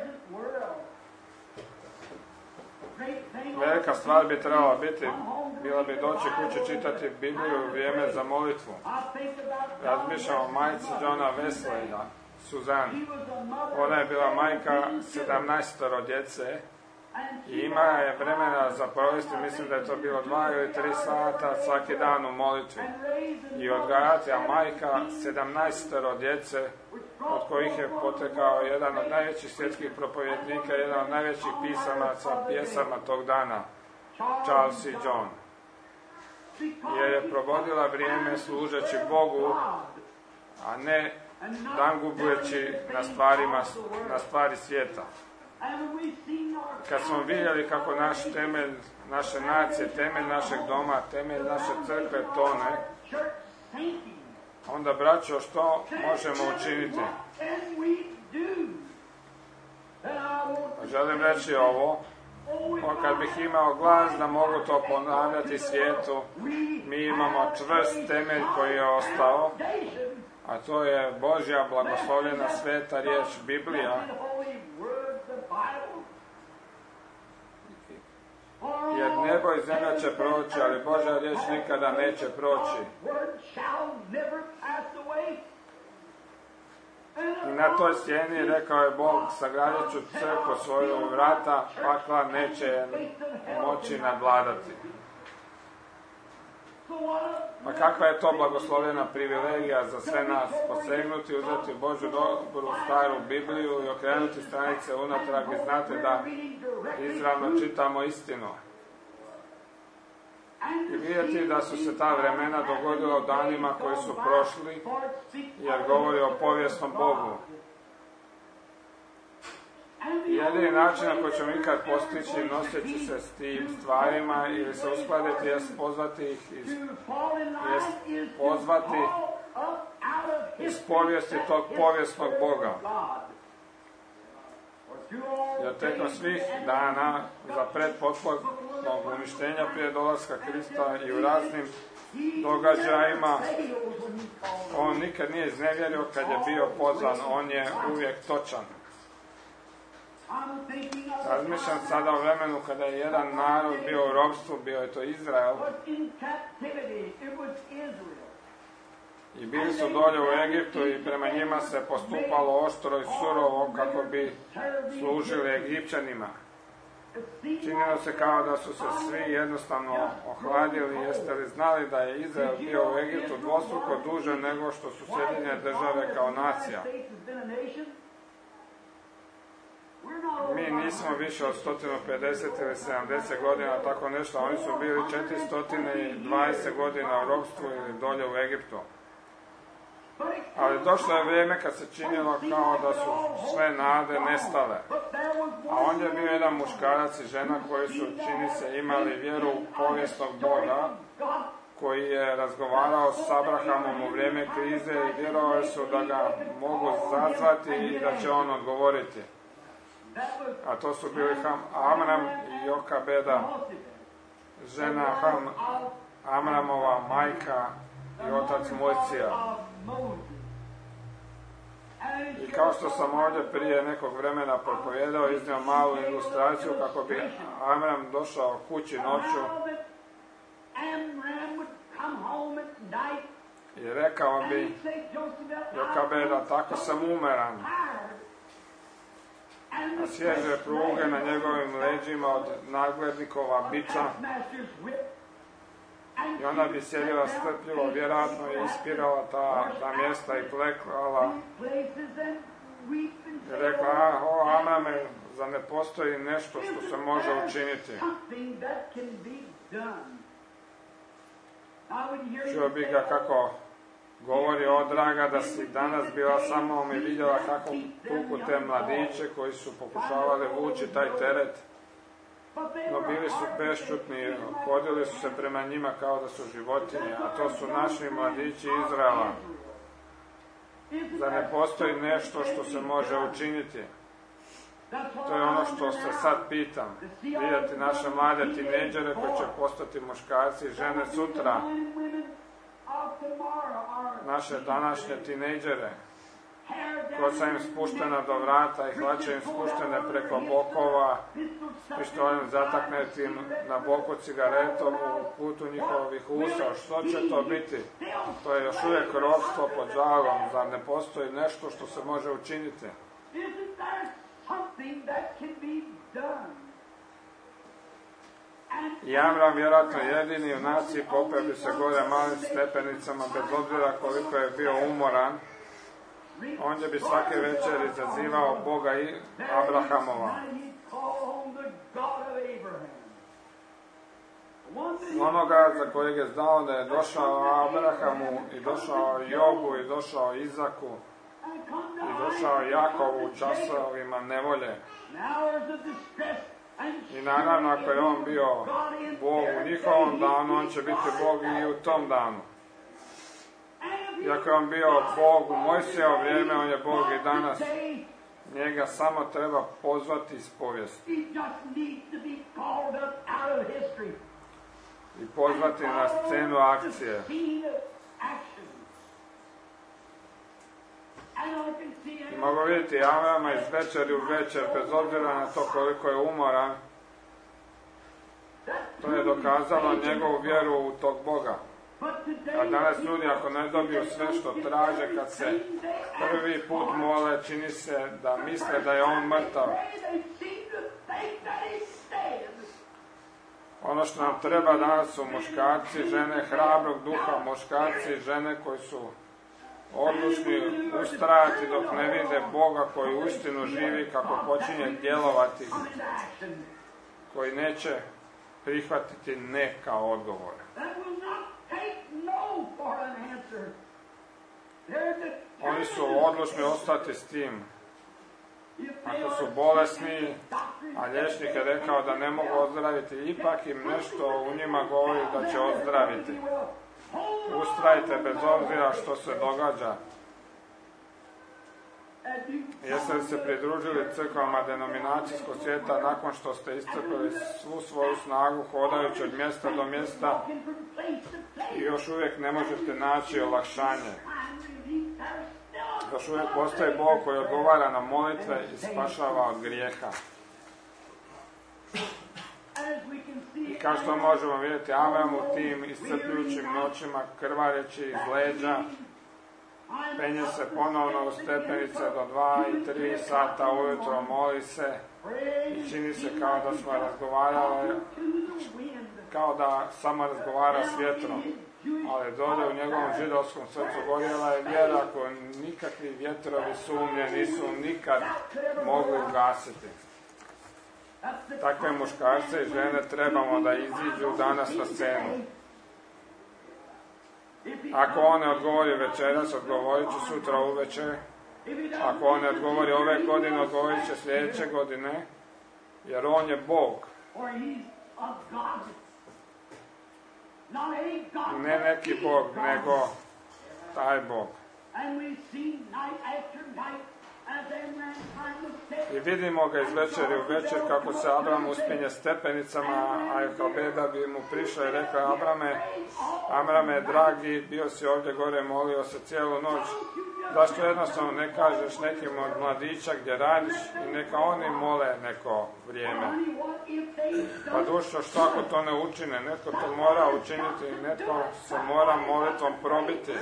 A: Velika stvar bi trebala biti, bila bi doći kući čitati Bibliju u vrijeme za molitvu. Razmišljam o majci Johna Wesleya, Suzanne. Ona je bila majka sedamnaestoro djece i ima je vremena za provesti, mislim da je to bilo dva ili tri sata svaki dan u molitvi. I odgajati, a majka sedamnaestoro djece od kojih je potekao jedan od najvećih svjetskih propovjednika, jedan od najvećih pisamaca pjesama tog dana, Charles i John. Jer je provodila vrijeme služeći Bogu, a ne dangubujući na stvarima, na stvari svijeta. Kad smo vidjeli kako naš temelj, naše nacije, temelj našeg doma, temelj naše crkve tone, onda, braćo, što možemo učiniti? Želim reći ovo, kad bih imao glas da mogu to ponavljati svijetu, mi imamo čvrst temelj koji je ostao, a to je Božja blagoslovljena sveta riječ Biblija. Jer nebo i zemlja će proći, ali Božja riječ nikada neće proći. I na toj stijeni, rekao je Bog, sagradit ću crkvu svoju, vrata pakla neće moći nadvladati. Pa kakva je to blagoslovljena privilegija za sve nas, posegnuti, uzeti Božju dobru staru Bibliju i okrenuti stranice unatrag i znate da izravno čitamo istinu. I vidjeti da su se ta vremena dogodila u danima koji su prošli, jer govori o povijesnom Bogu. I jedini način na koji ćemo ikad postići noseći se s tim stvarima ili se uskladiti jest pozvati ih iz, jest pozvati iz povijesti tog povijesnog Boga. Jer tijekom svih dana za predpotpornog uništenja prije dolaska Krista i u raznim događajima on nikad nije iznevjerio kad je bio pozvan, on je uvijek točan. Razmišljam sada o vremenu kada je jedan narod bio u ropstvu, bio je to Izrael. I bili su dolje u Egiptu i prema njima se postupalo oštro i surovo kako bi služili Egipćanima. Činilo se kao da su se svi jednostavno ohladili. Jeste li znali da je Izrael bio u Egiptu dvostruko duže nego što su Sjedinjene države kao nacija? Mi nismo više od sto pedeset ili sedamdeset godina, tako nešto, oni su bili četiristo dvadeset godina u ropstvu ili dolje u Egiptu. Ali došlo je vrijeme kad se činilo kao da su sve nade nestale. A onda je bio jedan muškarac i žena koji su, čini se, imali vjeru u povijesnog Boga, koji je razgovarao s Abrahamom u vrijeme krize i vjerovali su da ga mogu zazvati i da će on odgovoriti. A to su bili Ham, Amram i Jokabeda, žena Ham, Amramova majka i otac Mojcija. I kao što sam ovdje prije nekog vremena propovijedao, iznio malu ilustraciju kako bi Amram došao kući noću i rekao bi Jokabeda, tako sam umeran, a svježe pruge na njegovim leđima od naglednikova bića. I ona bi sjedila strpljivo, vjerojatno je ispirala ta, ta mjesta i plekala. I rekla, a, o Amrame, za ne postoji nešto što se može učiniti. Čuo bi ga kako govori, o draga, da si danas bila samo mi vidjela kako tuku te mladiće koji su pokušavali vući taj teret. No bili su bešćutni, hodili su se prema njima kao da su životinje, a to su naši mladići Izraela. Zar ne postoji nešto što se može učiniti? To je ono što se sad pitam. Vidjeti naše mlade tinejdžere koji će postati muškarci i žene sutra. Naše današnje tinejdžere. Kosa im spuštena do vrata i hlače im spuštene preko bokova, s pištoljem zataknetim na boku cigaretom u putu njihovih usta. Što će to biti? To je još uvijek ropstvo pod žalom. Zar ne postoji nešto što se može učiniti? I Amram, vjerojatno jedini u naciji, popeo bi se gore malim stepenicama, bez obzira koliko je bio umoran, ondje bi svake večeri zazivao Boga i Abrahamova. Onoga za kojeg je znao da je došao Abrahamu i došao Jobu i došao Izaku i došao Jakovu u časovima nevolje. I naravno ako je on bio Bog u njihovom danu, on će biti Bog i u tom danu. I ako je on bio Bog u Mojsijevo vrijeme, on je Bog i danas. Njega samo treba pozvati iz povijesti. I pozvati na scenu akcije. I mogu vidjeti Avrama iz večeri u večer, bez obzira na to koliko je umoran. To je dokazalo njegovu vjeru u tog Boga. A danas ljudi ako ne dobiju sve što traže, kad se prvi put mole, čini se da misle da je on mrtav. Ono što nam treba danas su muškarci, žene hrabrog duha, muškarci i žene koji su odlučni ustrajati dok ne vide Boga koji uistinu živi, kako počinje djelovati, koji neće prihvatiti ne kao odgovor. Oni su odlučni ostati s tim. Ako su bolesni, a liječnik je rekao da ne mogu ozdraviti, ipak im nešto u njima govori da će ozdraviti. Ustrajte bez obzira što se događa. Jeste li se pridružili crkvama denominacijskog svijeta nakon što ste iscrpili svu svoju snagu hodajući od mjesta do mjesta i još uvijek ne možete naći olakšanje? Još uvijek postoji Bog koji odgovara na molitve i spašava od grijeha. I kao što možemo vidjeti, Avram u tim iscrpljujućim noćima, krvareći iz leđa, penje se ponovno u stepenice do dva i tri sata ujutro, moli se i čini se kao da smo razgovarali, kao da samo razgovara s vjetrom. Ali dole u njegovom židovskom srcu gorjela je vjera koju nikakvi vjetrovi sumnje nisu nikad mogli ugasiti. Takve muškarce i žene trebamo da iziđu danas na scenu. Ako on ne odgovori večeras, odgovorit će sutra uvečer. Ako on ne odgovori ove godine, odgovorit će sljedeće godine, jer on je Bog. Ne neki Bog, nego taj Bog. I vidimo ga iz večeri u večer kako se Abram uspinje stepenicama, a kao beba bi mu prišla i rekla: Abrame, Abrame, dragi, bio si ovdje gore, molio se cijelu noć. Zašto jednostavno ne kažeš nekim od mladića gdje radiš i neka oni mole neko vrijeme? Pa dušo, što ako to ne učine? Netko to mora učiniti, netko se mora molitvom probiti.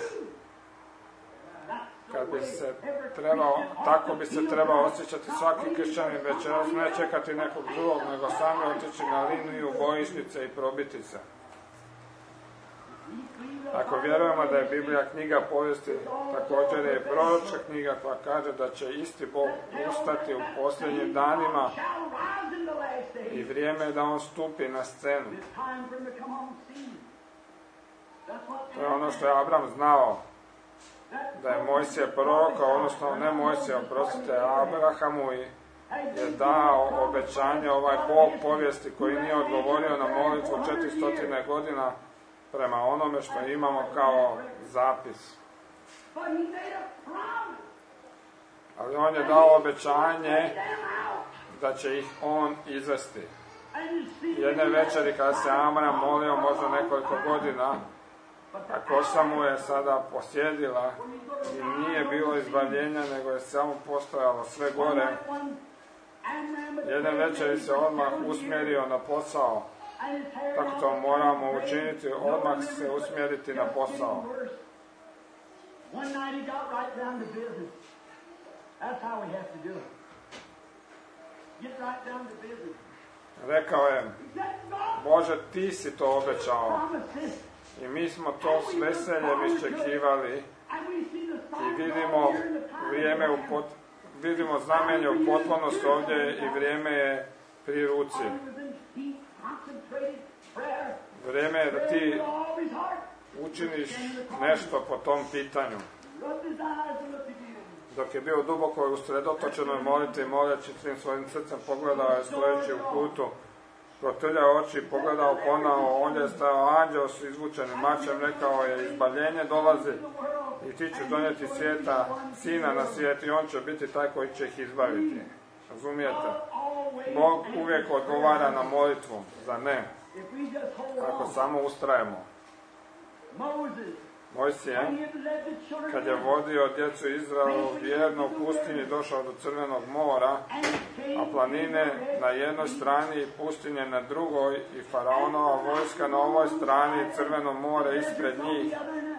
A: Kad bi se trebao, tako bi se trebao osjećati svaki kršćanin večeras, ne čekati nekog drugog, nego sami otići na liniju bojišnice i probiti se. Ako vjerujemo da je Biblija knjiga povijesti, također je proročka knjiga koja kaže da će isti Bog ustati u posljednjim danima i vrijeme je da on stupi na scenu. To je ono što je Abram znao, da je Mojsije proroka, odnosno ne Mojsije, oprostite, Abrahamu i je dao obećanje, ovaj Bog povijesti koji nije odgovorio na molitvu četiristo godina prema onome što imamo kao zapis. Ali on je dao obećanje da će ih on izvesti. Jedne večeri kada se Amram molio možda nekoliko godina, a kosa mu je sada posjedila i nije bilo izbavljenja, nego je samo postojalo sve gore. Jedne večeri se odmah usmjerio na posao. Tako to moramo učiniti, odmah se usmjeriti na posao. Rekao je: Bože, ti si to obećao. I mi smo to s veseljem iščekivali i vidimo vrijeme u pot, vidimo znamenje u potpunosti ovdje i vrijeme je pri ruci. Vrijeme je da ti učiniš nešto po tom pitanju. Dok je bio duboko usredotočenoj molitvi, moleći svim svojim srcem, pogledao je stojeći u kutu, protrljao oči, pogledao ponovo, ondje je stajao anđeo s izvučenim mačem, rekao je, izbavljenje dolazi i ti će donijeti svijeta, sina na svijet i on će biti taj koji će ih izbaviti. Razumijete? Bog uvijek odgovara na molitvu, za ne, ako samo ustrajemo. Mojsije, kad je vodio djecu Izraelu vjerno u pustinji, došao do Crvenog mora, a planine na jednoj strani i pustinje na drugoj i faraonova vojska na ovoj strani, Crveno more ispred njih.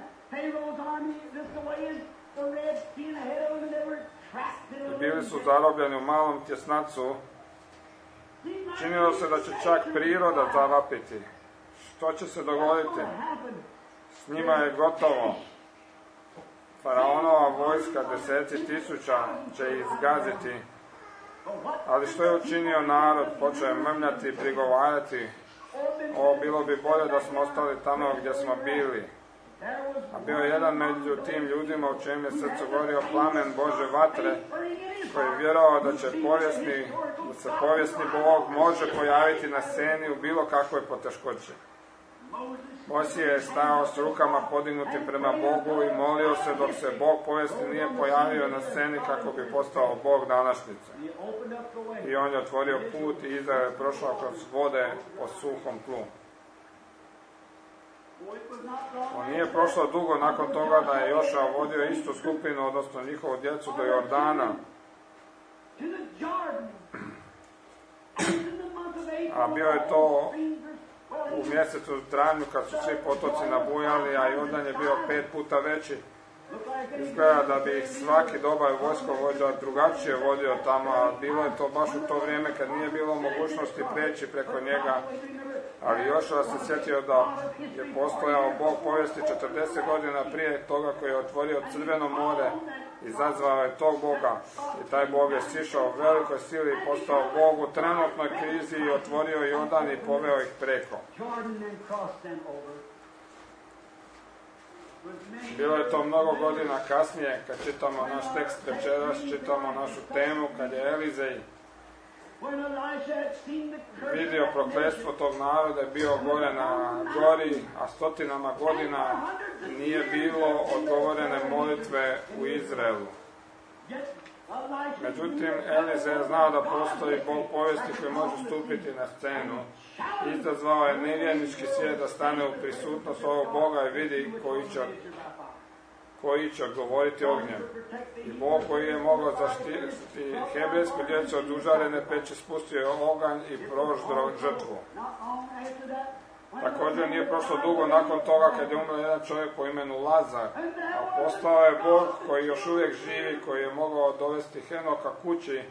A: I bili su zarobljeni u malom tjesnacu. Činilo se da će čak priroda zavapiti. Što će se dogoditi? S njima je gotovo. Faraonova vojska, deseci tisuća, će ih zgaziti. Ali što je učinio narod? Počeo je mrmljati i prigovarati. O, bilo bi bolje da smo ostali tamo gdje smo bili. A bio je jedan među tim ljudima u čijem je srcu gorio plamen Bože vatre, koji je vjerovao da će povijesni, da se povijesni Bog može pojaviti na sceni u bilo kakvoj poteškoći. Mojsije je stajao s rukama podignutim prema Bogu i molio se dok se Bog povijesni nije pojavio na sceni kako bi postao Bog današnjice. I on je otvorio put i Izrael je prošao kroz vode po suhom tlu. On nije prošlo dugo nakon toga da je Jošua vodio istu skupinu, odnosno njihovu djecu do Jordana. A bio je to u mjesecu travnju kad su svi potoci nabujali, a Jordan je bio pet puta veći. Izgleda da bi ih svaki dobar vojskovođa drugačije vodio tamo, a bilo je to baš u to vrijeme kad nije bilo mogućnosti preći preko njega. Ali Jošua se sjetio da je postojao Bog povijesti četrdeset godina prije toga koji je otvorio Crveno more, izazvao je tog Boga i taj Bog je sišao u velikoj sili i postao Bog u trenutnoj krizi i otvorio Jordan i poveo ih preko. Bilo je to mnogo godina kasnije, kad čitamo naš tekst večeras, čitamo našu temu, kad je Elizej vidio prokletstvo tog naroda, je bio gore na gori, a stotinama godina nije bilo odgovorene molitve u Izraelu. Međutim, Elizej je znao da postoji Bog povijesti koji može stupiti na scenu. Izazvao je nevjernički svijet da stane u prisutnost ovog Boga i vidi koji će, koji će odgovoriti ognjem. I Bog koji je mogao zaštiti hebrejsku djecu od užarene peći, spustio je oganj i proždro žrtvu. Također nije prošlo dugo nakon toga kad je umro jedan čovjek po imenu Lazar, a postao je Bog koji još uvijek živi, koji je mogao dovesti Henoka kući,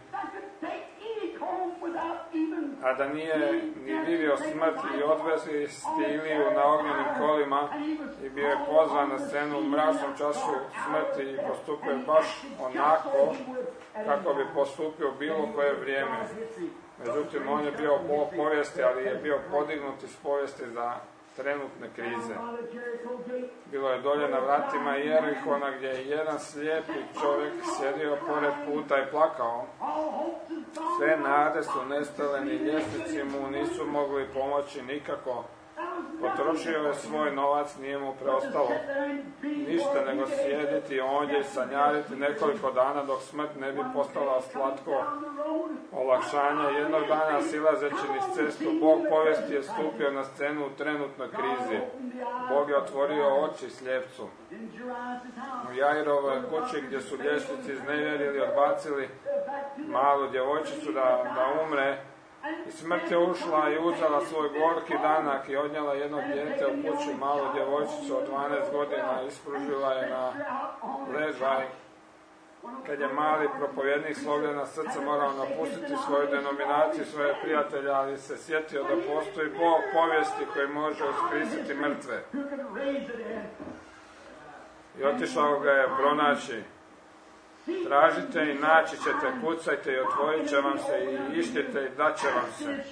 A: a da nije ni vidio smrt i odvezi Stiliju na ognjenim kolima i bio je pozvan na scenu u mračnom času smrti i postupio baš onako kako bi postupio bilo koje vrijeme. Međutim, on je bio Bog povijesti, ali je bio podignut iz povijesti za trenutne krize. Bilo je dolje na vratima Jerihona gdje je jedan slijepi čovjek sjedio pored puta i plakao. Sve nade su nestale, ni ljestvici mu nisu mogli pomoći nikako. Potrošio je svoj novac, nije mu preostalo ništa nego sjediti ondje i sanjariti nekoliko dana dok smrt ne bi postala slatko olakšanje. Jednog dana silazeći niz cestu, Bog povijesti je stupio na scenu u trenutnoj krizi. Bog je otvorio oči slijepcu. U Jairovoj kući gdje su liječnici iznevjerili, odbacili malu djevojčicu da, da umre, i smrt je ušla i uzela svoj gorki danak i odnijela jedno dijete u kući, malu djevojčicu od dvanaest godina, ispružila je na ležaj. Kad je mali propovjednik slomljena srca morao napustiti svoju denominaciju, svoje prijatelje, ali se sjetio da postoji Bog povijesti koji može uskrisiti mrtve. I otišao ga je pronaći. Tražite i naći ćete, kucajte i otvorit će vam se i ištite i dat će vam se.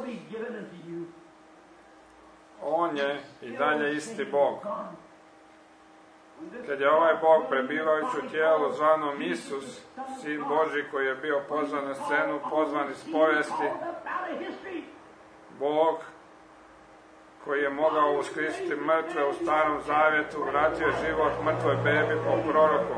A: On je i dalje isti Bog. Kad je ovaj Bog prebivajući u tijelu zvanom Isus, Sin Božji koji je bio pozvan na scenu, pozvan iz povijesti, Bog koji je mogao uskrsiti mrtve u Starom Zavjetu, vratio život mrtvoj bebi po proroku.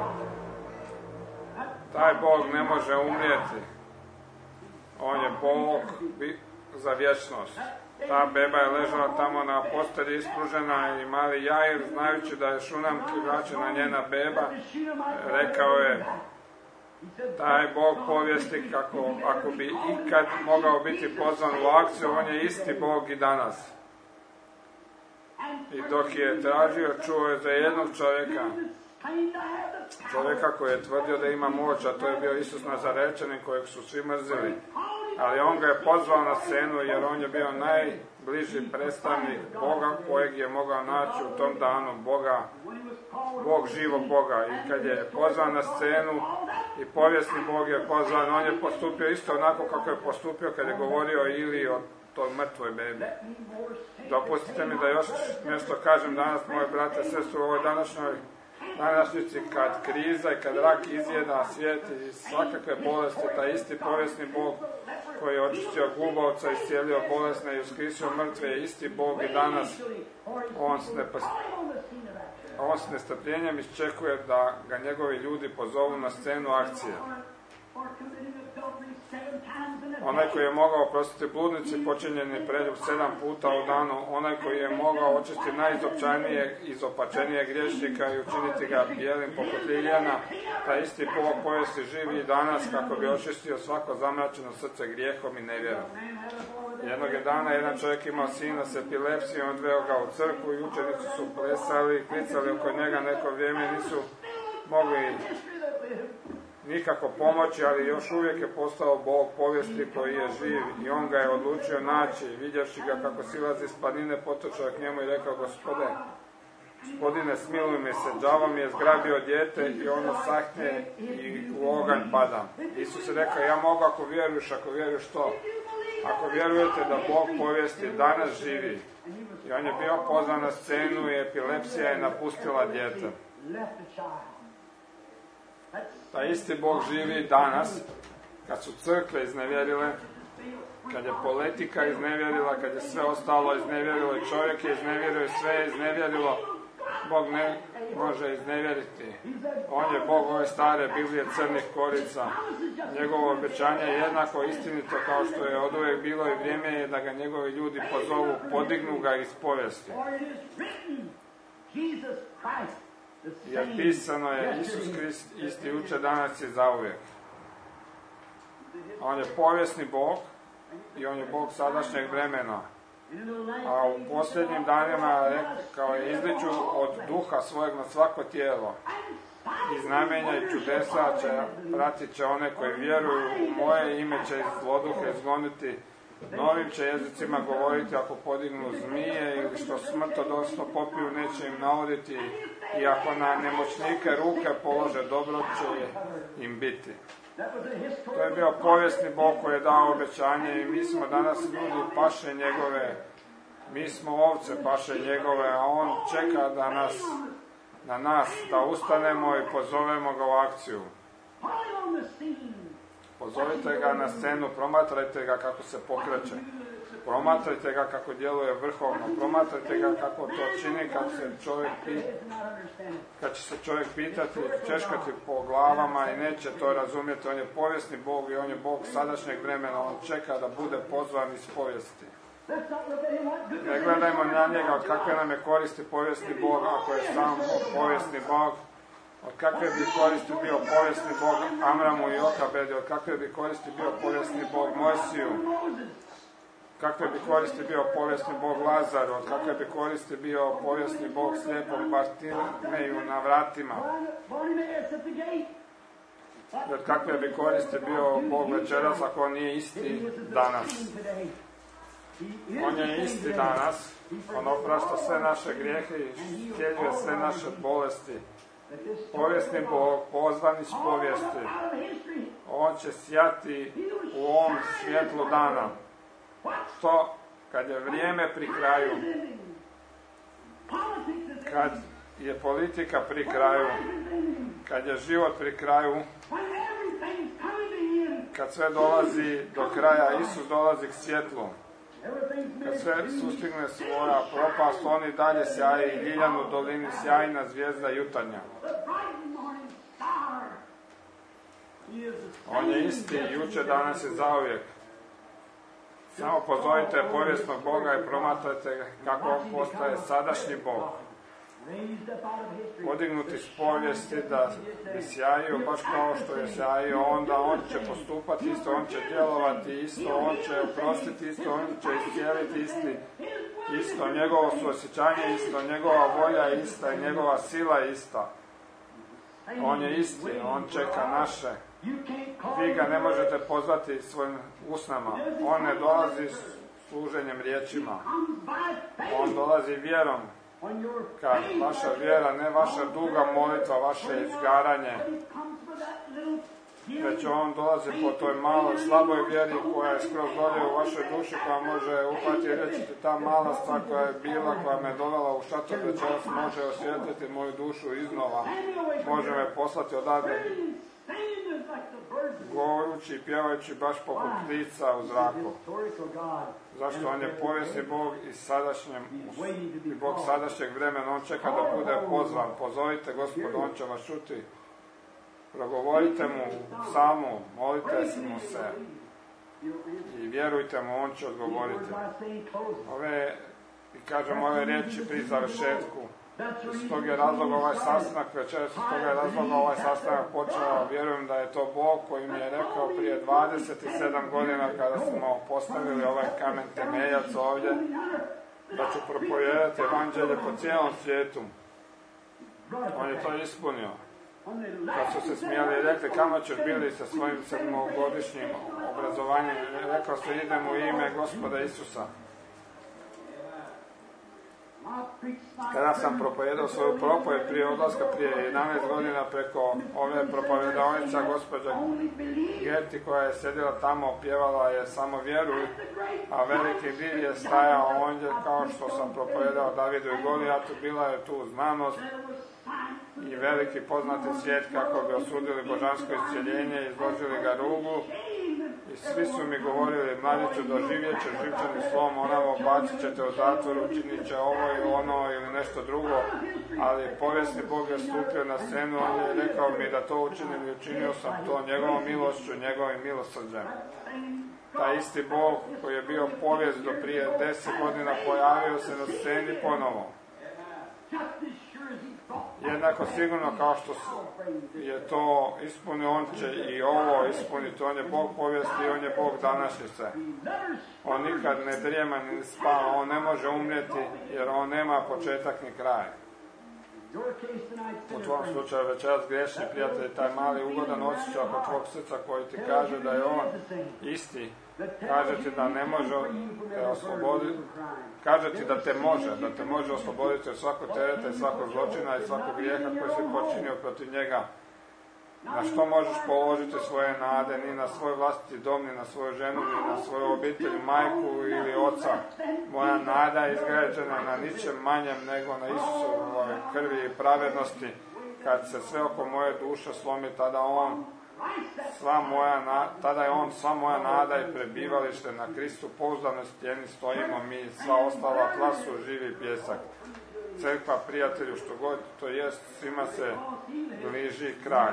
A: Taj Bog ne može umrijeti. On je Bog za vječnost. Ta beba je ležala tamo na postelji ispružena i mali Jair, znajući da je šunamki vraćena njena beba, rekao je, taj Bog povijesti kako ako bi ikad mogao biti pozvan u akciju, on je isti Bog i danas. I dok je tražio, čuo je za jednog čovjeka, čovjeka koji je tvrdio da ima moć, a to je bio Isus Nazarečanin kojeg su svi mrzili. Ali on ga je pozvao na scenu jer on je bio najbliži predstavnik Boga kojeg je mogao naći u tom danu, Boga, Bog živog Boga. I kad je pozvan na scenu i povijesni Bog je pozvan, on je postupio isto onako kako je postupio kad je govorio ili o toj mrtvoj bebi. Dopustite mi da još nešto kažem danas, moje brate i sestre, u ovoj današnjoj današnjici kad kriza i kad rak izjeda svijet i svakakve bolesti, taj isti povijesni Bog koji je očistio gubavca, iscijelio bolesne i uskrsio mrtve, je isti Bog i danas. On s, nepas... On s nestrpljenjem iščekuje da ga njegovi ljudi pozovu na scenu akcije. Onaj koji je mogao oprostiti bludnici počinjeni preljub sedam puta u danu, onaj koji je mogao očistiti najizopćanije, izopačenije griješnika i učiniti ga bijelim poput liljana, taj isti Bog povijesti živi i danas kako bi očistio svako zamračeno srce grijehom i nevjerom. Jednog je dana jedan čovjek imao sina s epilepsijom, odveo ga u crkvu i učenici su plesali, klicali oko njega neko vrijeme, nisu mogli nikako pomoći, ali još uvijek je postao Bog povijesti koji je živ i on ga je odlučio naći i vidjevši ga kako silazi iz planine, potočao k njemu i rekao, Gospode, Gospodine, smiluj mi se, đavo mi je zgrabio dijete i ono sahne i u oganj pada. Isus je rekao, ja mogu ako vjeruješ, ako vjeruješ to. Ako vjerujete da Bog povijesti danas živi. I on je bio pozvan na scenu i epilepsija je napustila dijete. Taj isti Bog živi danas, kad su crkve iznevjerile, kad je politika iznevjerila, kad je sve ostalo iznevjerilo i čovjek je iznevjerio i sve je iznevjerilo, Bog ne može iznevjeriti. On je Bog ove stare Biblije crnih korica. Njegovo obećanje je jednako istinito kao što je oduvijek bilo i vrijeme je da ga njegovi ljudi pozovu, podignu ga iz povijesti. Jer pisano je Isus Krist isti jučer, danas i zauvijek. On je povijesni Bog i on je Bog sadašnjeg vremena. A u posljednjim danima kao je izliču od duha svojeg na svako tijelo. I znamenja i čudesa će pratit će one koji vjeruju u moje ime, će iz zloduhe izgoniti. Novim će jezicima govoriti ako podignu zmije ili što smrtonosno popiju neće im nauditi i ako na nemoćnike ruke polože dobro će im biti. To je bio povijesni Bog koji je dao obećanje i mi smo danas ljudi paše njegove, mi smo ovce paše njegove, a on čeka da nas, na nas da ustanemo i pozovemo ga u akciju. Pozovite ga na scenu, promatrajte ga kako se pokreće. Promatrajte ga kako djeluje vrhovno. Promatrajte ga kako to čini kad, se čovjek pi, kad će se čovjek pitati, češkati po glavama i neće to razumjeti. On je povijesni Bog i on je Bog sadašnjeg vremena. On čeka da bude pozvan iz povijesti. Ne gledajmo na njega od kakve nam je koristi povijesni Bog ako je sam povijesni Bog. Od kakve bi koristi bio povijesni Bog Amramu i Okabedi, od kakve bi koristi bio povijesni Bog Mojsiju, kakve bi koristi bio povijesni Bog Lazaru, od kakve bi koristi bio povijesni Bog slijepom Bartimeju na vratima, od kakve bi koristi bio Bog večeras ako on nije isti danas. On je isti danas, on oprašta sve naše grijehe i stjeljuje sve naše bolesti. Povijesni Bog, pozvan iz povijesti, on će sjati u ovom svjetlu dana. Što kad je vrijeme pri kraju, kad je politika pri kraju, kad je život pri kraju, kad sve dolazi do kraja, Isus dolazi k svjetlu. Kad sve sustigne svoja propast, on i dalje sjaji i Ljiljanu u dolini, sjajna zvijezda jutarnja. On je isti, jučer, danas i zauvijek. Samo pozovite povijesnog Boga i promatrajte kako on postaje sadašnji Bog. Podignuti s povijesti da bi sjajio baš kao što je sjajio, onda on će postupati isto, on će djelovati isto, on će oprostiti isto, on će iscijeliti isti, isto, njegovo suosjećanje isto, njegova volja je ista i njegova sila je ista. On je isti, on čeka naše. Vi ga ne možete pozvati svojim usnama, on ne dolazi služenjem riječima, on dolazi vjerom. Kad vaša vjera, ne vaša duga molitva, vaše izgaranje, već on dolazi po toj maloj, slaboj vjeri koja je skroz dolje u vašoj duši, koja može uhvatiti i reći ta mala stvar koja je bila, koja me dovela u šator večeras, može osvijetliti moju dušu iznova, može me poslati odavde govorući i pjevajući baš poput ptica u zraku. Zašto? On je povijesni Bog i sadašnjem, i Bog sadašnjeg vremena, on čeka da bude pozvan. Pozovite Gospodu, on će vas čuti. Progovorite mu samu, molite mu se i vjerujte mu, on će odgovoriti. Ove, i kažem ove riječi pri završetku. Iz tog je razloga ovaj sastanak večeras, iz toga je razloga ovaj sastanak počeo. Vjerujem da je to Bog koji mi je rekao prije dvadeset sedam godina kada smo postavili ovaj kamen temeljac ovdje, da ću propovijedati evanđelje po cijelom svijetu. On je to ispunio. Kad su se smijali i rekli kamo ćeš bili sa svojim sedmogodišnjim obrazovanjem, rekao se idem u ime Gospoda Isusa. Kada sam propovijedao svoju propovijed prije odlaska, prije jedanaest godina, preko ove propovijedaonice, gospođa Gerti koja je sjedila tamo, pjevala je samo vjeruj, a veliki div je stajao ondje, kao što sam propovijedao Davidu i Golijatu, bila je tu znanost i veliki poznati svijet kako bi osudili božansko iscjeljenje i izložili ga ruglu. I svi su mi govorili, mladiću, doživjet će živčani slom, onamo, bacit ćete u zatvor, učinit će ovo ili ono ili nešto drugo, ali povijesni Bog je stupio na scenu, on je rekao mi da to učinim i učinio sam to njegovom milošću, njegovim milosrđem. Taj isti Bog koji je bio povijest do prije deset godina pojavio se na sceni ponovo. Jednako sigurno kao što je to ispunio, on će i ovo ispuniti. On je Bog povijesti i on je Bog današnjice. On nikad ne drijema ni spava, on ne može umrijeti jer on nema početak ni kraj. U tvom slučaju večeras griješni prijatelj, taj mali ugodan osjećaj oko tvog srca koji ti kaže da je on isti, kaže ti da ne može te osloboditi, kaže ti da te može, da te može osloboditi od svakog tereta i svakog zločina i svakog grijeha koji si počinio protiv njega. Na što možeš položiti svoje nade, ni na svoj vlastiti dom, ni na svoju ženu, ni na svoju obitelj, majku ili oca. Moja nada je izgrađena na ničem manjem nego na Isusovoj krvi i pravednosti. Kad se sve oko moje duše slomi, tada on Sva moja, tada je on sva moja nada i prebivalište, na Kristu pouzdanoj stijeni stojimo mi, sva ostala tla su živi pjesak. Crkva, prijatelju, što god to jest, svima se bliži kraj.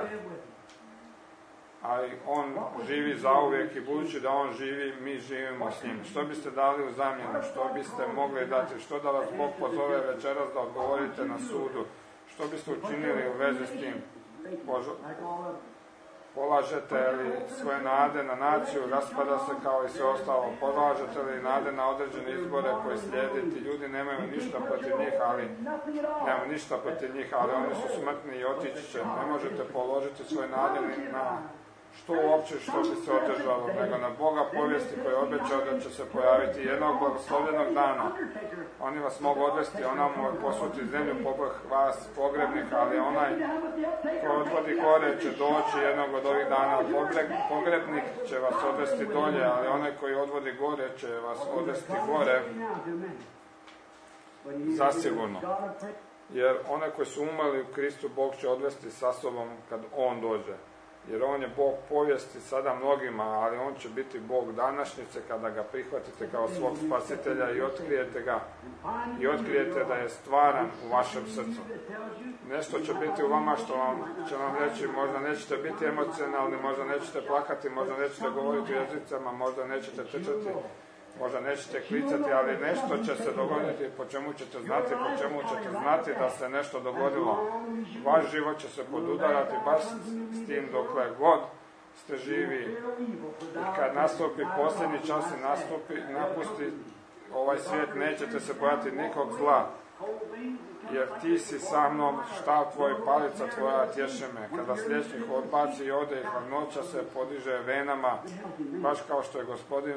A: Ali on živi zauvijek i budući da on živi, mi živimo s njim. Što biste dali u zamjenu? Što biste mogli dati? Što da vas Bog pozove večeras da odgovorite na sudu? Što biste učinili u vezi s tim? Božo, polažete li svoje nade na naciju, raspada se kao i sve ostalo. Polažete li nade na određene izbore koji slijedi? Ti ljudi nemaju ništa protiv njih, ali nemaju ništa protiv njih, ali oni su smrtni i otići će. Ne možete položiti svoje nade ni na što uopće što bi se održalo, nego na Boga povijesti koji je obećao da će se pojaviti jednog blagoslovljenog dana. Oni vas mogu odvesti, ona mu posuti zemlju povrh vas pogrebnika, ali onaj ko odvodi gore će doći jednog od ovih dana. Pogrebnik će vas odvesti dolje, ali onaj koji odvodi gore će vas odvesti gore zasigurno. Jer one koji su umrli u Kristu, Bog će odvesti sa sobom kad On dođe. Jer On je Bog povijesti sada mnogima, ali On će biti Bog današnjice kada ga prihvatite kao svog spasitelja i otkrijete ga. I otkrijete da je stvaran u vašem srcu. Nešto će biti u vama što vam će vam reći, možda nećete biti emocionalni, možda nećete plakati, možda nećete govoriti u jezicama, možda nećete trčati, možda nećete klicati, ali nešto će se dogoditi po čemu ćete znati, po čemu ćete znati da se nešto dogodilo. Vaš život će se podudarati baš s tim dokle god ste živi. I kad nastupi posljednji čas i nastupi, napusti ovaj svijet, nećete se bojati nikog zla. Jer ti si sa mnom, štav tvoj, palica tvoja tješe me. Kada sliječnik odbaci i ode, hladnoća se podiže venama, baš kao što je gospodin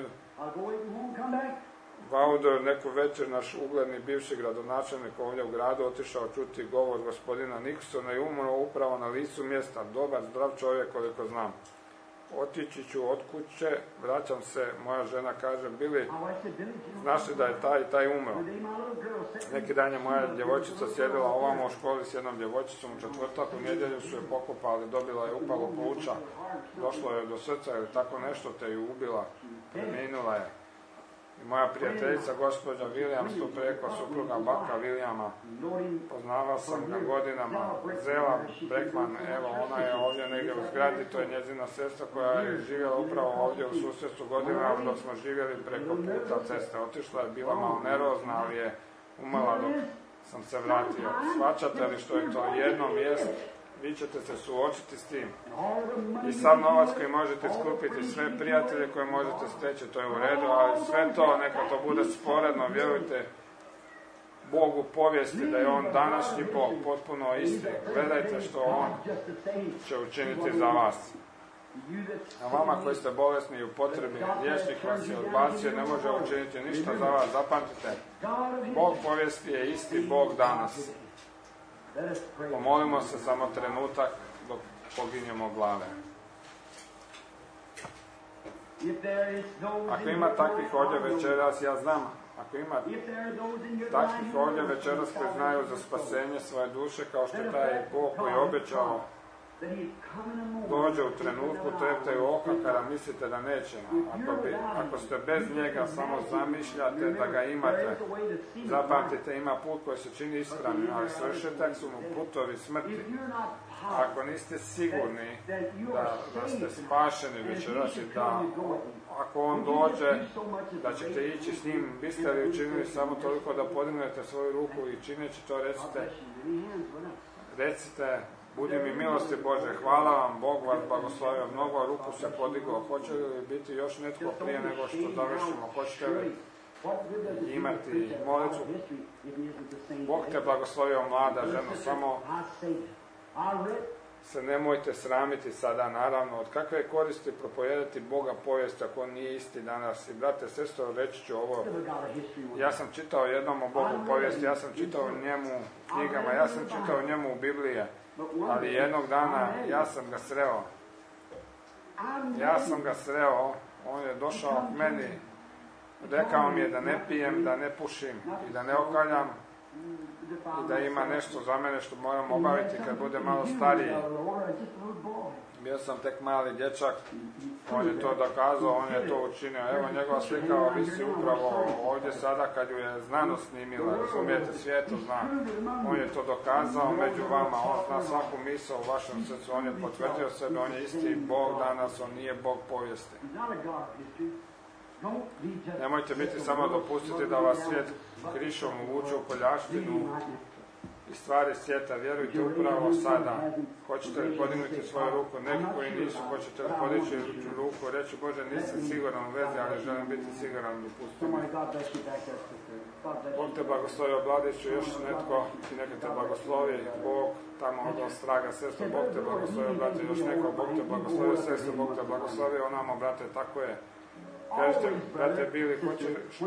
A: Vauder neku večer, naš ugledni bivši gradonačelnik ovdje u gradu, otišao čuti govor gospodina Nixona i umro upravo na licu mjesta. Dobar, zdrav čovjek koliko znam. Otići ću od kuće, vraćam se, moja žena kaže, Bili, znaš li da je taj i taj umro? Neki dan je moja djevojčica sjedila ovamo u školi s jednom djevojčicom u četvrtak, u nedjelju su je pokopali, dobila je upalo pluća, došlo je do srca ili tako nešto, te ju ubila, preminula je. I moja prijateljica, gospođa Williams, tu preko supruga baka Williama, poznavao sam ga godinama, Zela Beckman, evo, ona je ovdje negdje u zgradi, to je njezina sestra koja je živjela upravo ovdje u susjedstvu godinama, dok smo živjeli preko puta ceste. Otišla je, bila malo nervozna, ali je umrla dok sam se vratio. Shvaćate li što je to jedno mjesto? Vi ćete se suočiti s tim. I sav novac koji možete skupiti, sve prijatelje koje možete steći, to je u redu, ali sve to, neka to bude sporedno, vjerujte Bogu povijesti da je On današnji Bog, potpuno isti. Gledajte što On će učiniti za vas. A vama koji ste bolesni i u potrebi, liječnik vas je odbacio, ne može učiniti ništa za vas. Zapamtite, Bog povijesti je isti Bog danas. Pomolimo se samo trenutak dok poginjemo glave. Ako ima takvih ovdje večeras, ja znam, ako ima takvih ovdje večeras koji znaju za spasenje svoje duše, kao što je taj Bog koji je obećao, dođe u trenutku treptaju oka kada mislite da neće. Ako, bi, ako ste bez njega, samo zamišljate da ga imate. Zapamtite, ima put koji se čini ispravnim, ali svršetak su mu putovi smrti. Ako niste sigurni da, da ste spašeni večeras i da ako on dođe, da ćete ići s njim, biste li učinili samo toliko da podignete svoju ruku i čineći to recite, recite, budi mi milosti Bože, hvala vam, Bog vas blagoslovio, mnogo ruku se podiglo, hoće li biti još netko prije nego što završimo, hoćete li imati molitvu? Bog te blagoslovio, mlada ženo, samo se nemojte sramiti sada, naravno, od kakve je koristi propovedati Boga povijest ako on nije isti danas. I brate, sestro, reći ću ovo, ja sam čitao jednom o Bogu povijesti, ja sam čitao o njemu u knjigama, ja sam čitao o njemu u Bibliji, ali jednog dana ja sam ga sreo. Ja sam ga sreo, on je došao k meni, rekao mi je da ne pijem, da ne pušim i da ne okaljam, i da ima nešto za mene što moram obaviti kad bude malo stariji. Bio sam tek mali dječak, on je to dokazao, on je to učinio. Evo, njegova slika visi upravo ovdje sada kad ju je znanost snimila, razumijete, svijetu zna. On je to dokazao među vama, on zna svaku misao u vašem srcu, on je potvrdio sebe, on je isti Bog danas, on nije Bog povijesti. Nemojte biti samo dopustiti da vas svijet krišom uvuče u koljaštinu i stvari svijeta. Vjerujte upravo sada. Hoćete li podignuti svoju ruku? Neki koji nisu, hoćete li podići ruku? Reći, Bože, nisam siguran u vezi, ali želim biti siguran, dopustiti. Bog te blagoslovio, Vladiću, još netko i neka te blagoslovi, Bog tamo od straga sestro, Bog te blagoslovio, brate, još neko, Bog te blagoslovio, sestro, Bog te blagoslovio, onamo, brate, tako je. Kažete, brate, bili, hoće,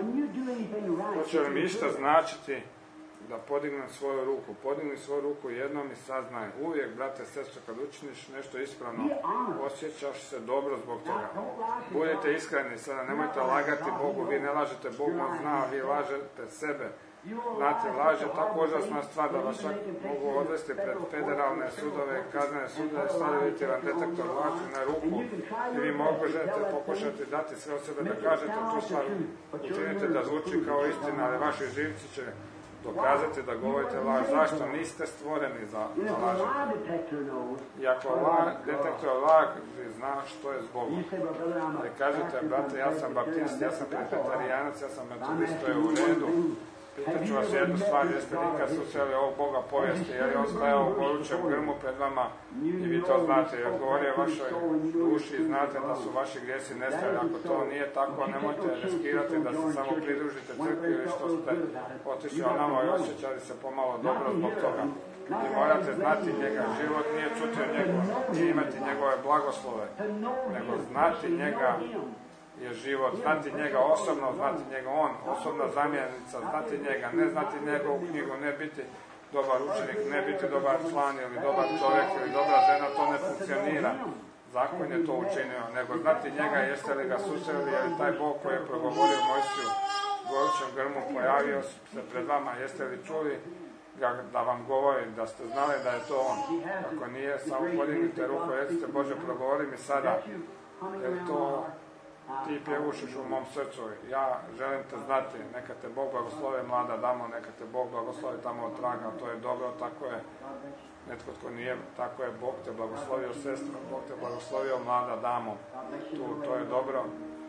A: hoće li mi išta značiti da podignem svoju ruku? Podigni svoju ruku jednom i saznaj. Uvijek, brate, sestro, kad učiniš nešto ispravno, osjećaš se dobro zbog toga. Budite iskreni sada, nemojte lagati Bogu, vi ne lažete Bogu, on zna, vi lažete sebe. Znate, laž je tako užasna stvar da vas čak mogu odvesti pred federalne sudove, kaznene sudove, staviti vam detektor laži na ruku i vi možete pokušati dati sve od sebe da kažete tu stvar, učinite da zvuči kao istina, ali vaši živci će dokazati da govorite laž. Zašto? Niste stvoreni za, za lažete. I ako la, detektor laži zna što je zbog. Ali kažete, brate, ja sam baptist, ja sam presbiterijanac, ja sam metodist, to je u redu. Pitat ću vas jednu stvar, jeste nikad susreli ovog Boga povijesti, jer je on stajao u gorućem grmu pred vama i vi to znate, jer govori o vašoj duši i znate da su vaši grijesi nestali. Ako to nije tako, nemojte riskirati da se samo pridružite crkvi ili što ste otišli onamo i osjećali se pomalo dobro zbog toga. Vi morate znati njega, život nije čuti o njegu, nije imati njegove blagoslove, nego znati njega je život, znati njega osobno, znati njega on, osobna zamjenica, znati njega, ne znati njegovu knjigu, ne biti dobar učenik, ne biti dobar član ili dobar čovjek ili dobra žena, to ne funkcionira. Zakon je to učinio, nego znati njega, jeste li ga susreli, jer taj Bog koji je progovorio Mojsiju u gorućem grmu pojavio se pred vama, jeste li čuli ga da vam govori, da ste znali da je to on. Ako nije, samo podignite ruku, recite, Bože, progovori mi sada, jer to ti pjevušiš u mom srcu. Ja želim te znati, neka te Bog blagoslovi, mlada damo, neka te Bog blagoslovi tamo od traga, to je dobro, tako je. Netko tko nije, tako je, Bog te blagoslovio sestro, Bog te blagoslovio mlada damo, tu, to je dobro.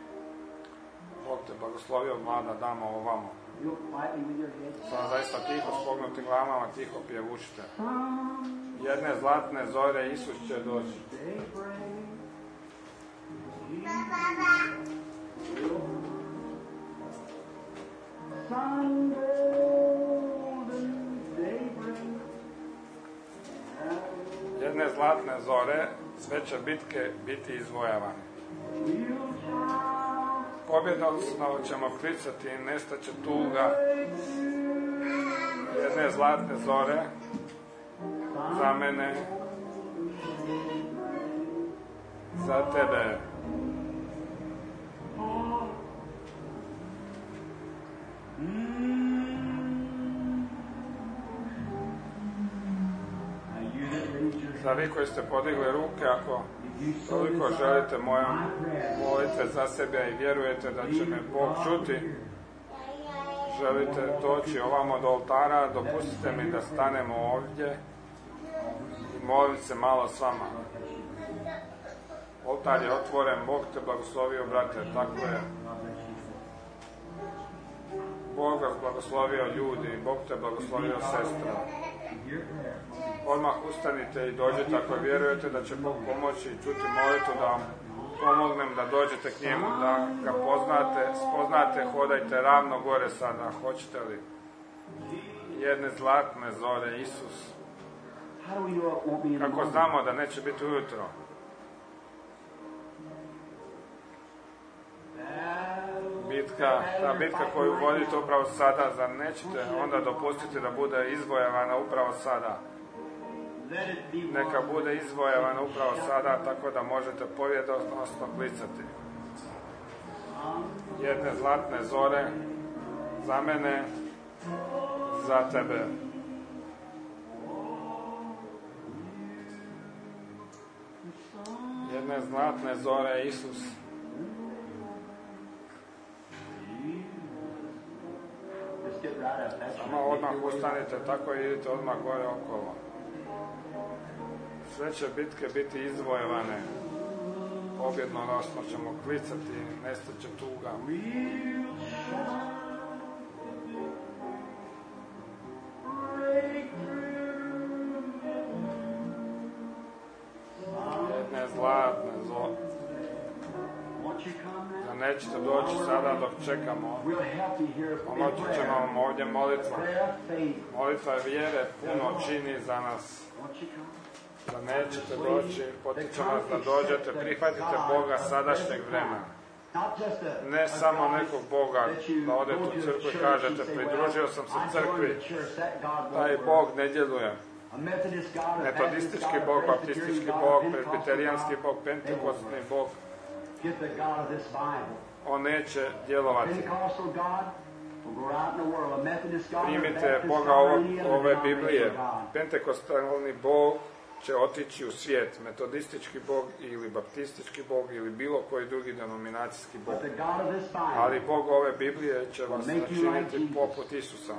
A: Bog te blagoslovio mlada damo ovamo. Sada zaista tiho s pognutim glavama, tiho pjevušite. Jedne zlatne zore Isus će doći. Jedne zlatne zore, sve će bitke biti izvojavane. Pobjednosno ćemo klicati i nestaće tuga. Jedne zlatne zore za mene, za tebe. Za vi koji ste podigli ruke, ako toliko želite mojom molite za sebe i vjerujete da će me Bog čuti, želite doći ovamo do oltara, dopustite mi da stanemo ovdje i molim se malo s vama. Oltar je otvoren, Bog te blagoslovio, brate, tako je. Bog vas blagoslovio, ljudi, Bog te blagoslovio, sestra. Odmah ustanite i dođite ako vjerujete da će Bog pomoći i čuti molitvu, da vam pomognem da dođete k njemu, da ga poznate, spoznate, hodajte ravno gore sada, hoćete li? Jedne zlatne zore, Isus. Kako znamo da neće biti ujutro? Bitka, ta bitka koju vodite upravo sada, zar nećete onda dopustiti da bude izvojavana upravo sada? Neka bude izvojavana upravo sada, tako da možete pobjedonosno klicati. Jedne zlatne zore za mene, za tebe. Jedne zlatne zore, Isus. Samo odmah ustanite, tako idite odmah gore okolo. Sve će bitke biti izvojevane. Pobjednonosno ćemo klicati, nestaće tuga. Jedne zlatne zore. Da nećete doći sada dok čekamo. Pomoći će vam ovdje molitva. Molitva vjere puno čini za nas. Da nećete doći, potičem vas da dođete, prihvatite Boga sadašnjeg vremena. Ne samo nekog Boga, da odete u crkvu i kažete, pridružio sam se crkvi, taj Bog ne djeluje. Metodistički Bog, baptistički Bog, presbiterijanski Bog, pentekostni Bog, on neće djelovati. Primite Boga ove Biblije. Pentekostalni Bog će otići u svijet. Metodistički Bog ili baptistički Bog ili bilo koji drugi denominacijski Bog. Ali Bog ove Biblije će vas načiniti poput Isusa.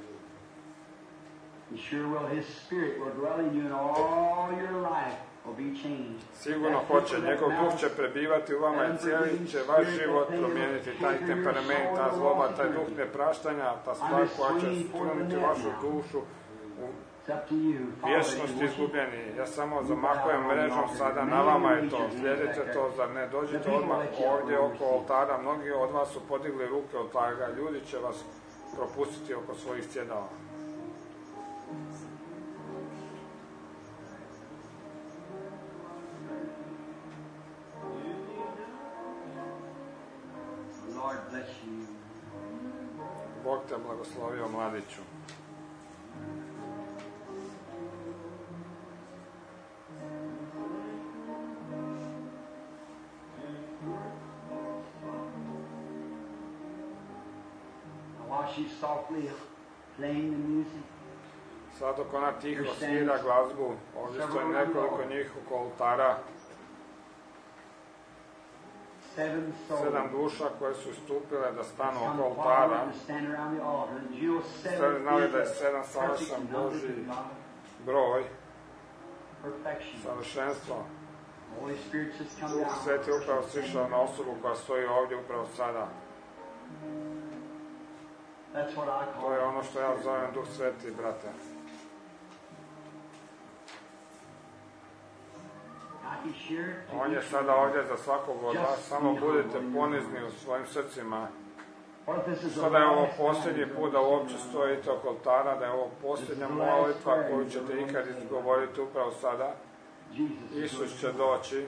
A: Sigurno hoće, njegov duh će prebivati u vama i cijeli će vaš život promijeniti. Taj temperament, ta zloba, taj duh nepraštanja, ta stvar koja će struniti vašu dušu u vječnosti izgubljeni. Ja samo zamahujem mrežom sada, na vama je to. Slijedite to, zar ne? Dođite odmah ovdje oko oltara. Mnogi od vas su podigli ruke od toga. Ljudi će vas propustiti oko svojih sjedala. Bog te blagoslovio, mladiću. Sad dok ona tiho svira glazbu, ovdje stoji nekoliko njih oko oltara. Sedam duša koje su istupile da stanu oko oltara. Ste znali da je sedam savršen Božji broj, savršenstvo. Duh Sveti upravo sišao na osobu koja stoji ovdje upravo sada. To je ono što ja zovem Duh Sveti, brate. On je sada ovdje za svakog od vas, samo budite ponizni u svojim srcima. Sada je ovo posljednji put da uopće stojite oko oltara, da je ovo posljednja molitva koju ćete ikad izgovoriti upravo sada. Isus će doći.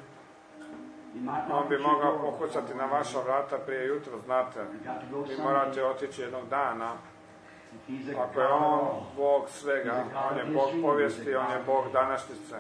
A: On bi mogao pokucati na vaša vrata prije jutra, znate. Vi morate otići jednog dana. Ako je on Bog svega, on je Bog povijesti, on je Bog današnjice.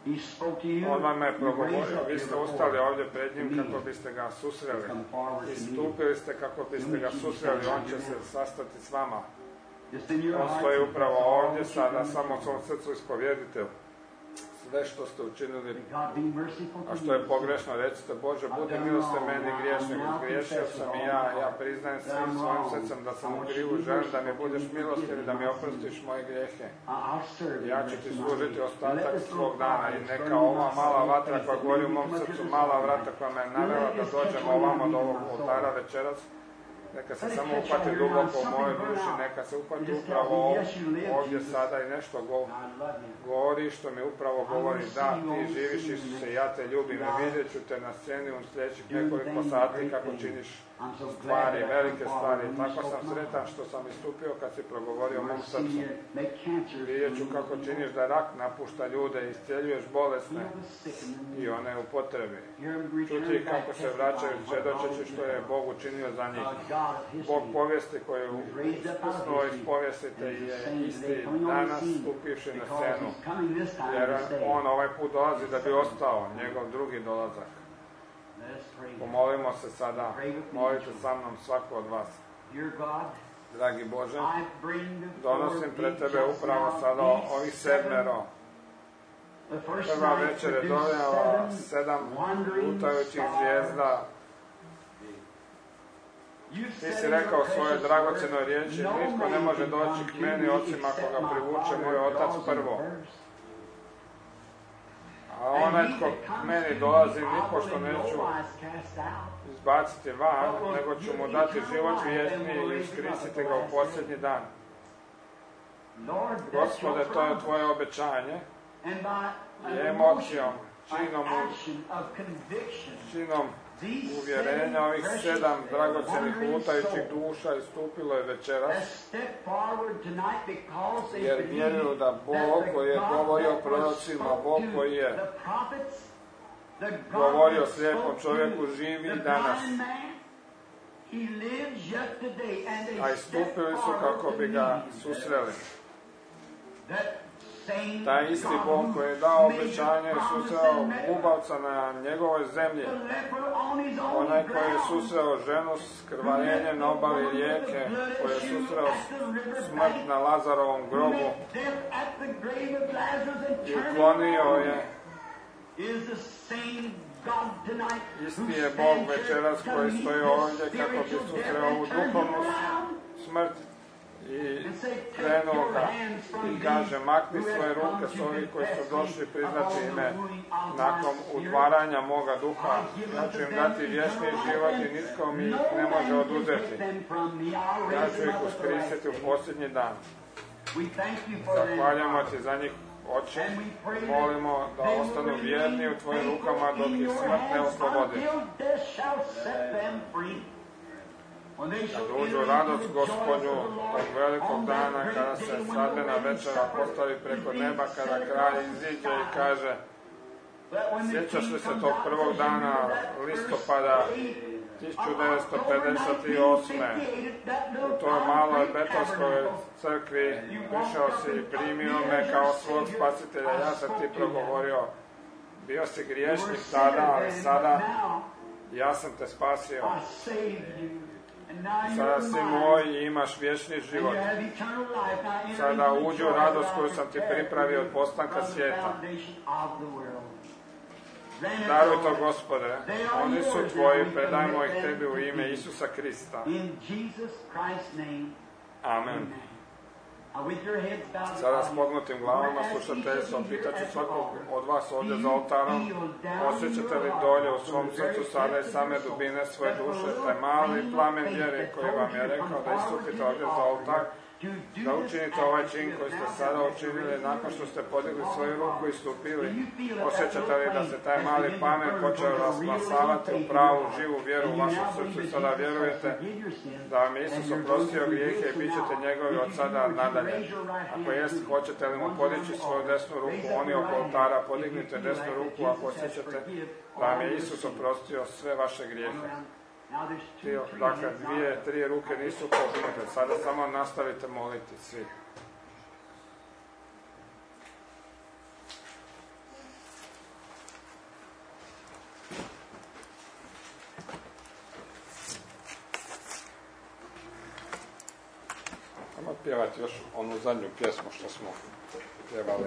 A: On vam je progovorio, vi ste ustali ovdje pred njim kako biste ga susreli. Istupili ste kako biste ga susreli, on će se sastati s vama. On stoji upravo ovdje sada, samo u svom srcu ispovjedite sve što ste učinili, a što je pogrešno, recite, Bože, budi milosti meni griješnik, griješio sam i ja, ja priznajem svim svojim srcem da sam u krivu, želim da mi budeš milostiv i da mi oprostiš moje grijehe. Ja ću ti služiti ostatak svog dana i neka ova mala vatra koja gori u mom srcu, mala vrata koja me navela da dođem ovamo do ovog oltara večeras, neka se samo upati duboko u mojoj duši, neka se upati upravo ovdje sada i nešto go, govori što mi upravo govori, da, ti živiš Isuse, ja te ljubim i vidjet ću te na sceni u sljedećih nekoliko sati kako činiš stvari, velike stvari. Tako sam sretan što sam istupio kad si progovorio o mom srcu. Vidjet ću kako činiš da rak napušta ljude, iscijeljuješ bolesne i one u potrebi. Čuti kako se vraćaju, svjedočeći što je Bog učinio za njih. Bog povijesti koju usnuo iz povijestite je isti danas stupivši na scenu. Jer on ovaj put dolazi da bi ostao, njegov drugi dolazak. Pomolimo se sada, molite sa mnom svako od vas. Dragi Bože, donosim pred Tebe upravo sada ovih sedmero. Prva večer je donijela sedam lutajućih zvijezda. Ti si rekao u svojoj dragocjenoj riječi, nitko ne može doći k meni osim ako ga privuče moj Otac prvo. A onaj tko k meni dolazi, nipošto neću izbaciti van, nego ću mu dati život vječni i uskrisiti ga u posljednji dan. Gospode, to je Tvoje obećanje i emocijom, činom, činom uvjerenja, ovih sedam dragocenih lutajućih duša istupilo je večeras, jer vjeruju da Bog koji je govorio prorocima, Bog koji je govorio slijepom čovjeku, živi i danas. A istupili su kako bi ga susreli. Taj isti Bog koji je dao obećanje i susreo gubavca na njegovoj zemlji, onaj koji je susreo ženu s krvarenjem na obali rijeke, koji je susreo smrt na Lazarovom grobu i uklonio je, isti je Bog večeras koji stoji ovdje kako bi susreo ovu duhovnu smrt i krenuo ga i kaže: makni svoje ruke s ovih koji su došli priznati ime nakon utvaranja moga duha. Ja ću im dati vječni život i nitko mi ih ne može oduzeti. Ja ću ih uskrisiti u posljednji dan. Zahvaljamo ti za njih, Oče, molimo da ostanu vjerni u tvojim rukama dok ih smrt ne oslobodi. Da uđu radost Gospodnju od velikog dana kada se sadbena večera postavi preko neba, kada kralj iziđe i kaže: sjećaš li se tog prvog dana listopada tisuću devetsto pedeset osme u toj maloj betonskoj crkvi prišao si i primio me kao svog spasitelja, ja sam ti progovorio, bio si griješnik tada, ali sada ja sam te spasio. Sada si moj i imaš vječni život. Sada uđi u radost koju sam ti pripravio od postanka svijeta. Daruj to, Gospode, oni su tvoji, predajmo ih tebi u ime Isusa Krista. Amen. Sada s pognutim glavama, slušateljstvo, pitat ću svakog od vas ovdje za oltarom: osjećate li dolje u svom srcu sada i same dubine svoje duše taj mali plamen vjere koji vam je rekao da istupite ovdje za oltar, da učinite ovaj čin koji ste sada učinili nakon što ste podigli svoju ruku i stupili? Osjećate li da se taj mali plamen počeo rasplasavati u pravu, živu vjeru u vašem srcu i sada vjerujete da vam je Isus oprostio grijehe i bit ćete njegovi od sada nadalje? Ako jest, hoćete li mu podići svoju desnu ruku? Oni oko oltara, podignite desnu ruku ako osjećate da vam je Isus oprostio sve vaše grijehe. Dakle, dvije, tri ruke nisu podignute. Sada samo nastavite moliti svi. Samo pjevati još onu zadnju pjesmu što smo pjevali.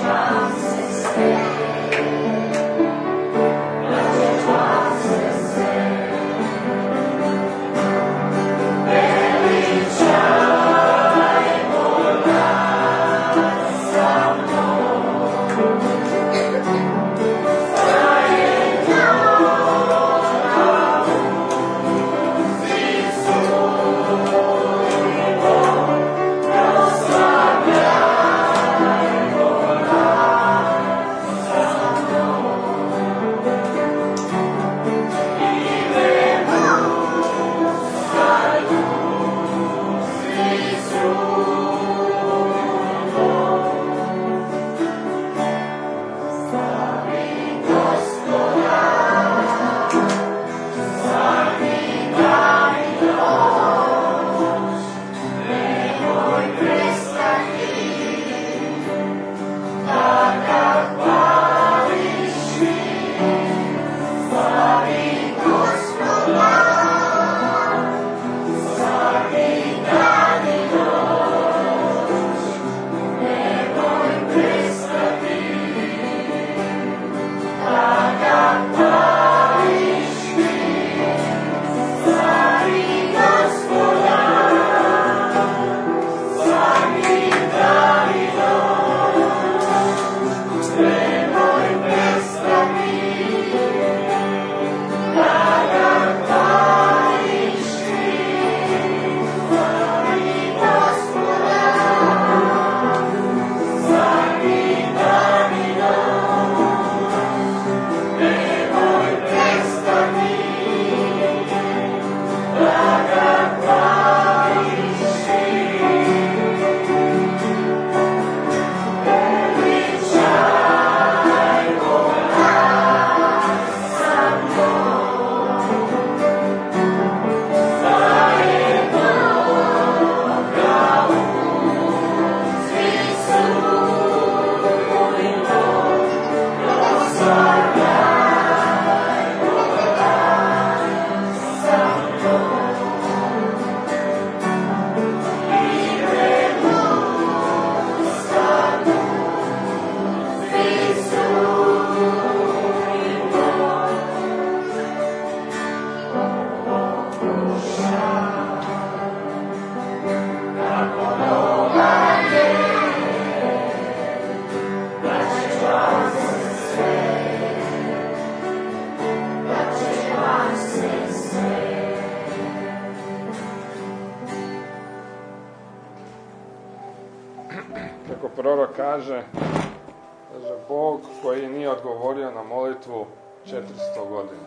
A: Kako prorok kaže, kaže Bog koji nije odgovorio na molitvu četiristo godina.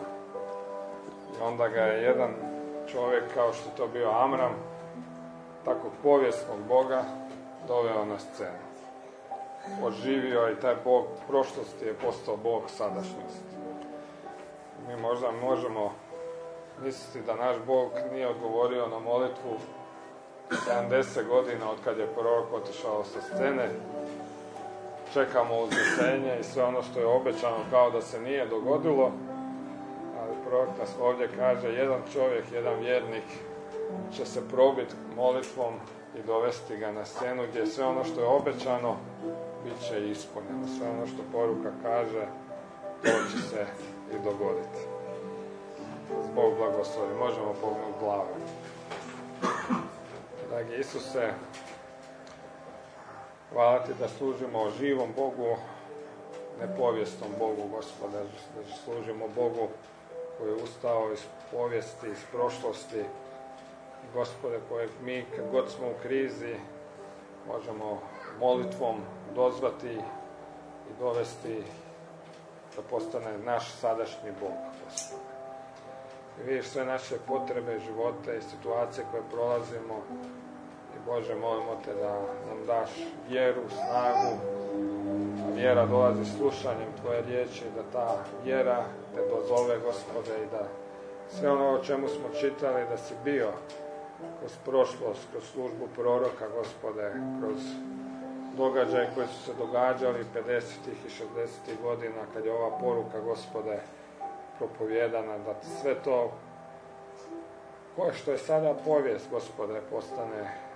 A: I onda ga je jedan čovjek, kao što je to bio Amram, takvog povijesnog Boga, doveo na scenu. Oživio i taj Bog prošlosti je postao Bog sadašnjosti. Mi možda možemo misliti da naš Bog nije odgovorio na molitvu sedamdeset godina od kad je prorok otišao sa scene. Čekamo uzvišenje i sve ono što je obećano kao da se nije dogodilo. Ali prorok nas ovdje kaže, jedan čovjek, jedan vjernik će se probiti molitvom i dovesti ga na scenu gdje sve ono što je obećano bit će ispunjeno. Sve ono što poruka kaže, to će se i dogoditi. Bog blagoslovi. Možemo pognuti glave. Dragi Isuse, hvala ti da služimo živom Bogu, ne povijesnom Bogu, Gospode, da služimo Bogu koji je ustao iz povijesti, iz prošlosti, Gospode, kojeg mi, kad god smo u krizi, možemo molitvom dozvati i dovesti da postane naš sadašnji Bog, Gospode. I vidiš sve naše potrebe, živote i situacije koje prolazimo. I Bože, molimo te da nam daš vjeru, snagu. A vjera dolazi slušanjem tvoje riječi, da ta vjera te dozove, Gospode, i da sve ono o čemu smo čitali, da si bio kroz prošlost, kroz službu proroka, Gospode, kroz događaje koji su se događali pedesetih i šezdesetih godina, kad je ova poruka, Gospode, propovjedana, da sve to koje što je sada povijest, Gospode, postane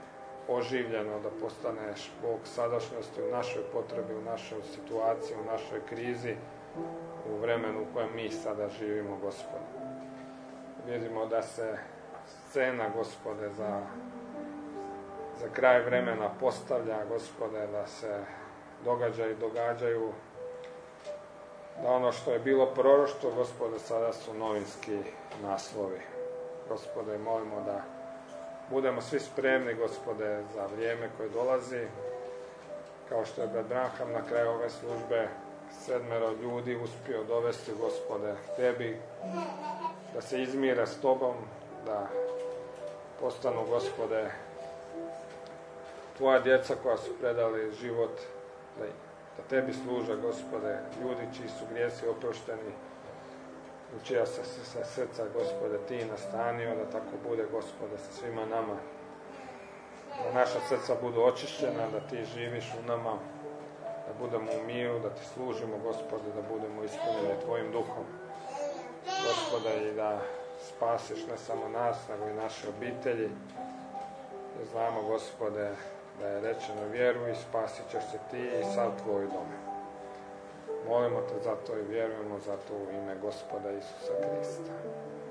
A: oživljeno, da postaneš Bog sadašnjosti u našoj potrebi, u našoj situaciji, u našoj krizi, u vremenu u kojem mi sada živimo, Gospode. Vidimo da se scena, Gospode, za, za kraj vremena postavlja, Gospode, da se događaju, događaju, da ono što je bilo proroštvo, Gospode, sada su novinski naslovi. Gospode, molimo da budemo svi spremni, Gospode, za vrijeme koje dolazi, kao što je brat Branham na kraju ove službe sedmero ljudi uspio dovesti, Gospode, tebi, da se izmire s tobom, da postanu, Gospode, tvoja djeca koja su predali život, da, da tebi služe, Gospode, ljudi čiji su grijesi oprošteni, u čija se, se srca, Gospode, ti nastanio, da tako bude, Gospode, sa svima nama. Da naša srca budu očišćena, da ti živiš u nama, da budemo u miru, da ti služimo, Gospode, da budemo ispunjeni tvojim duhom. Gospode, i da spasiš ne samo nas, nego i naše obitelji. Jer znamo, Gospode, da je rečeno vjeruj, spasit ćeš se ti i sav tvoj dom. Molimo te za to i vjerujemo za to u ime Gospoda Isusa Krista.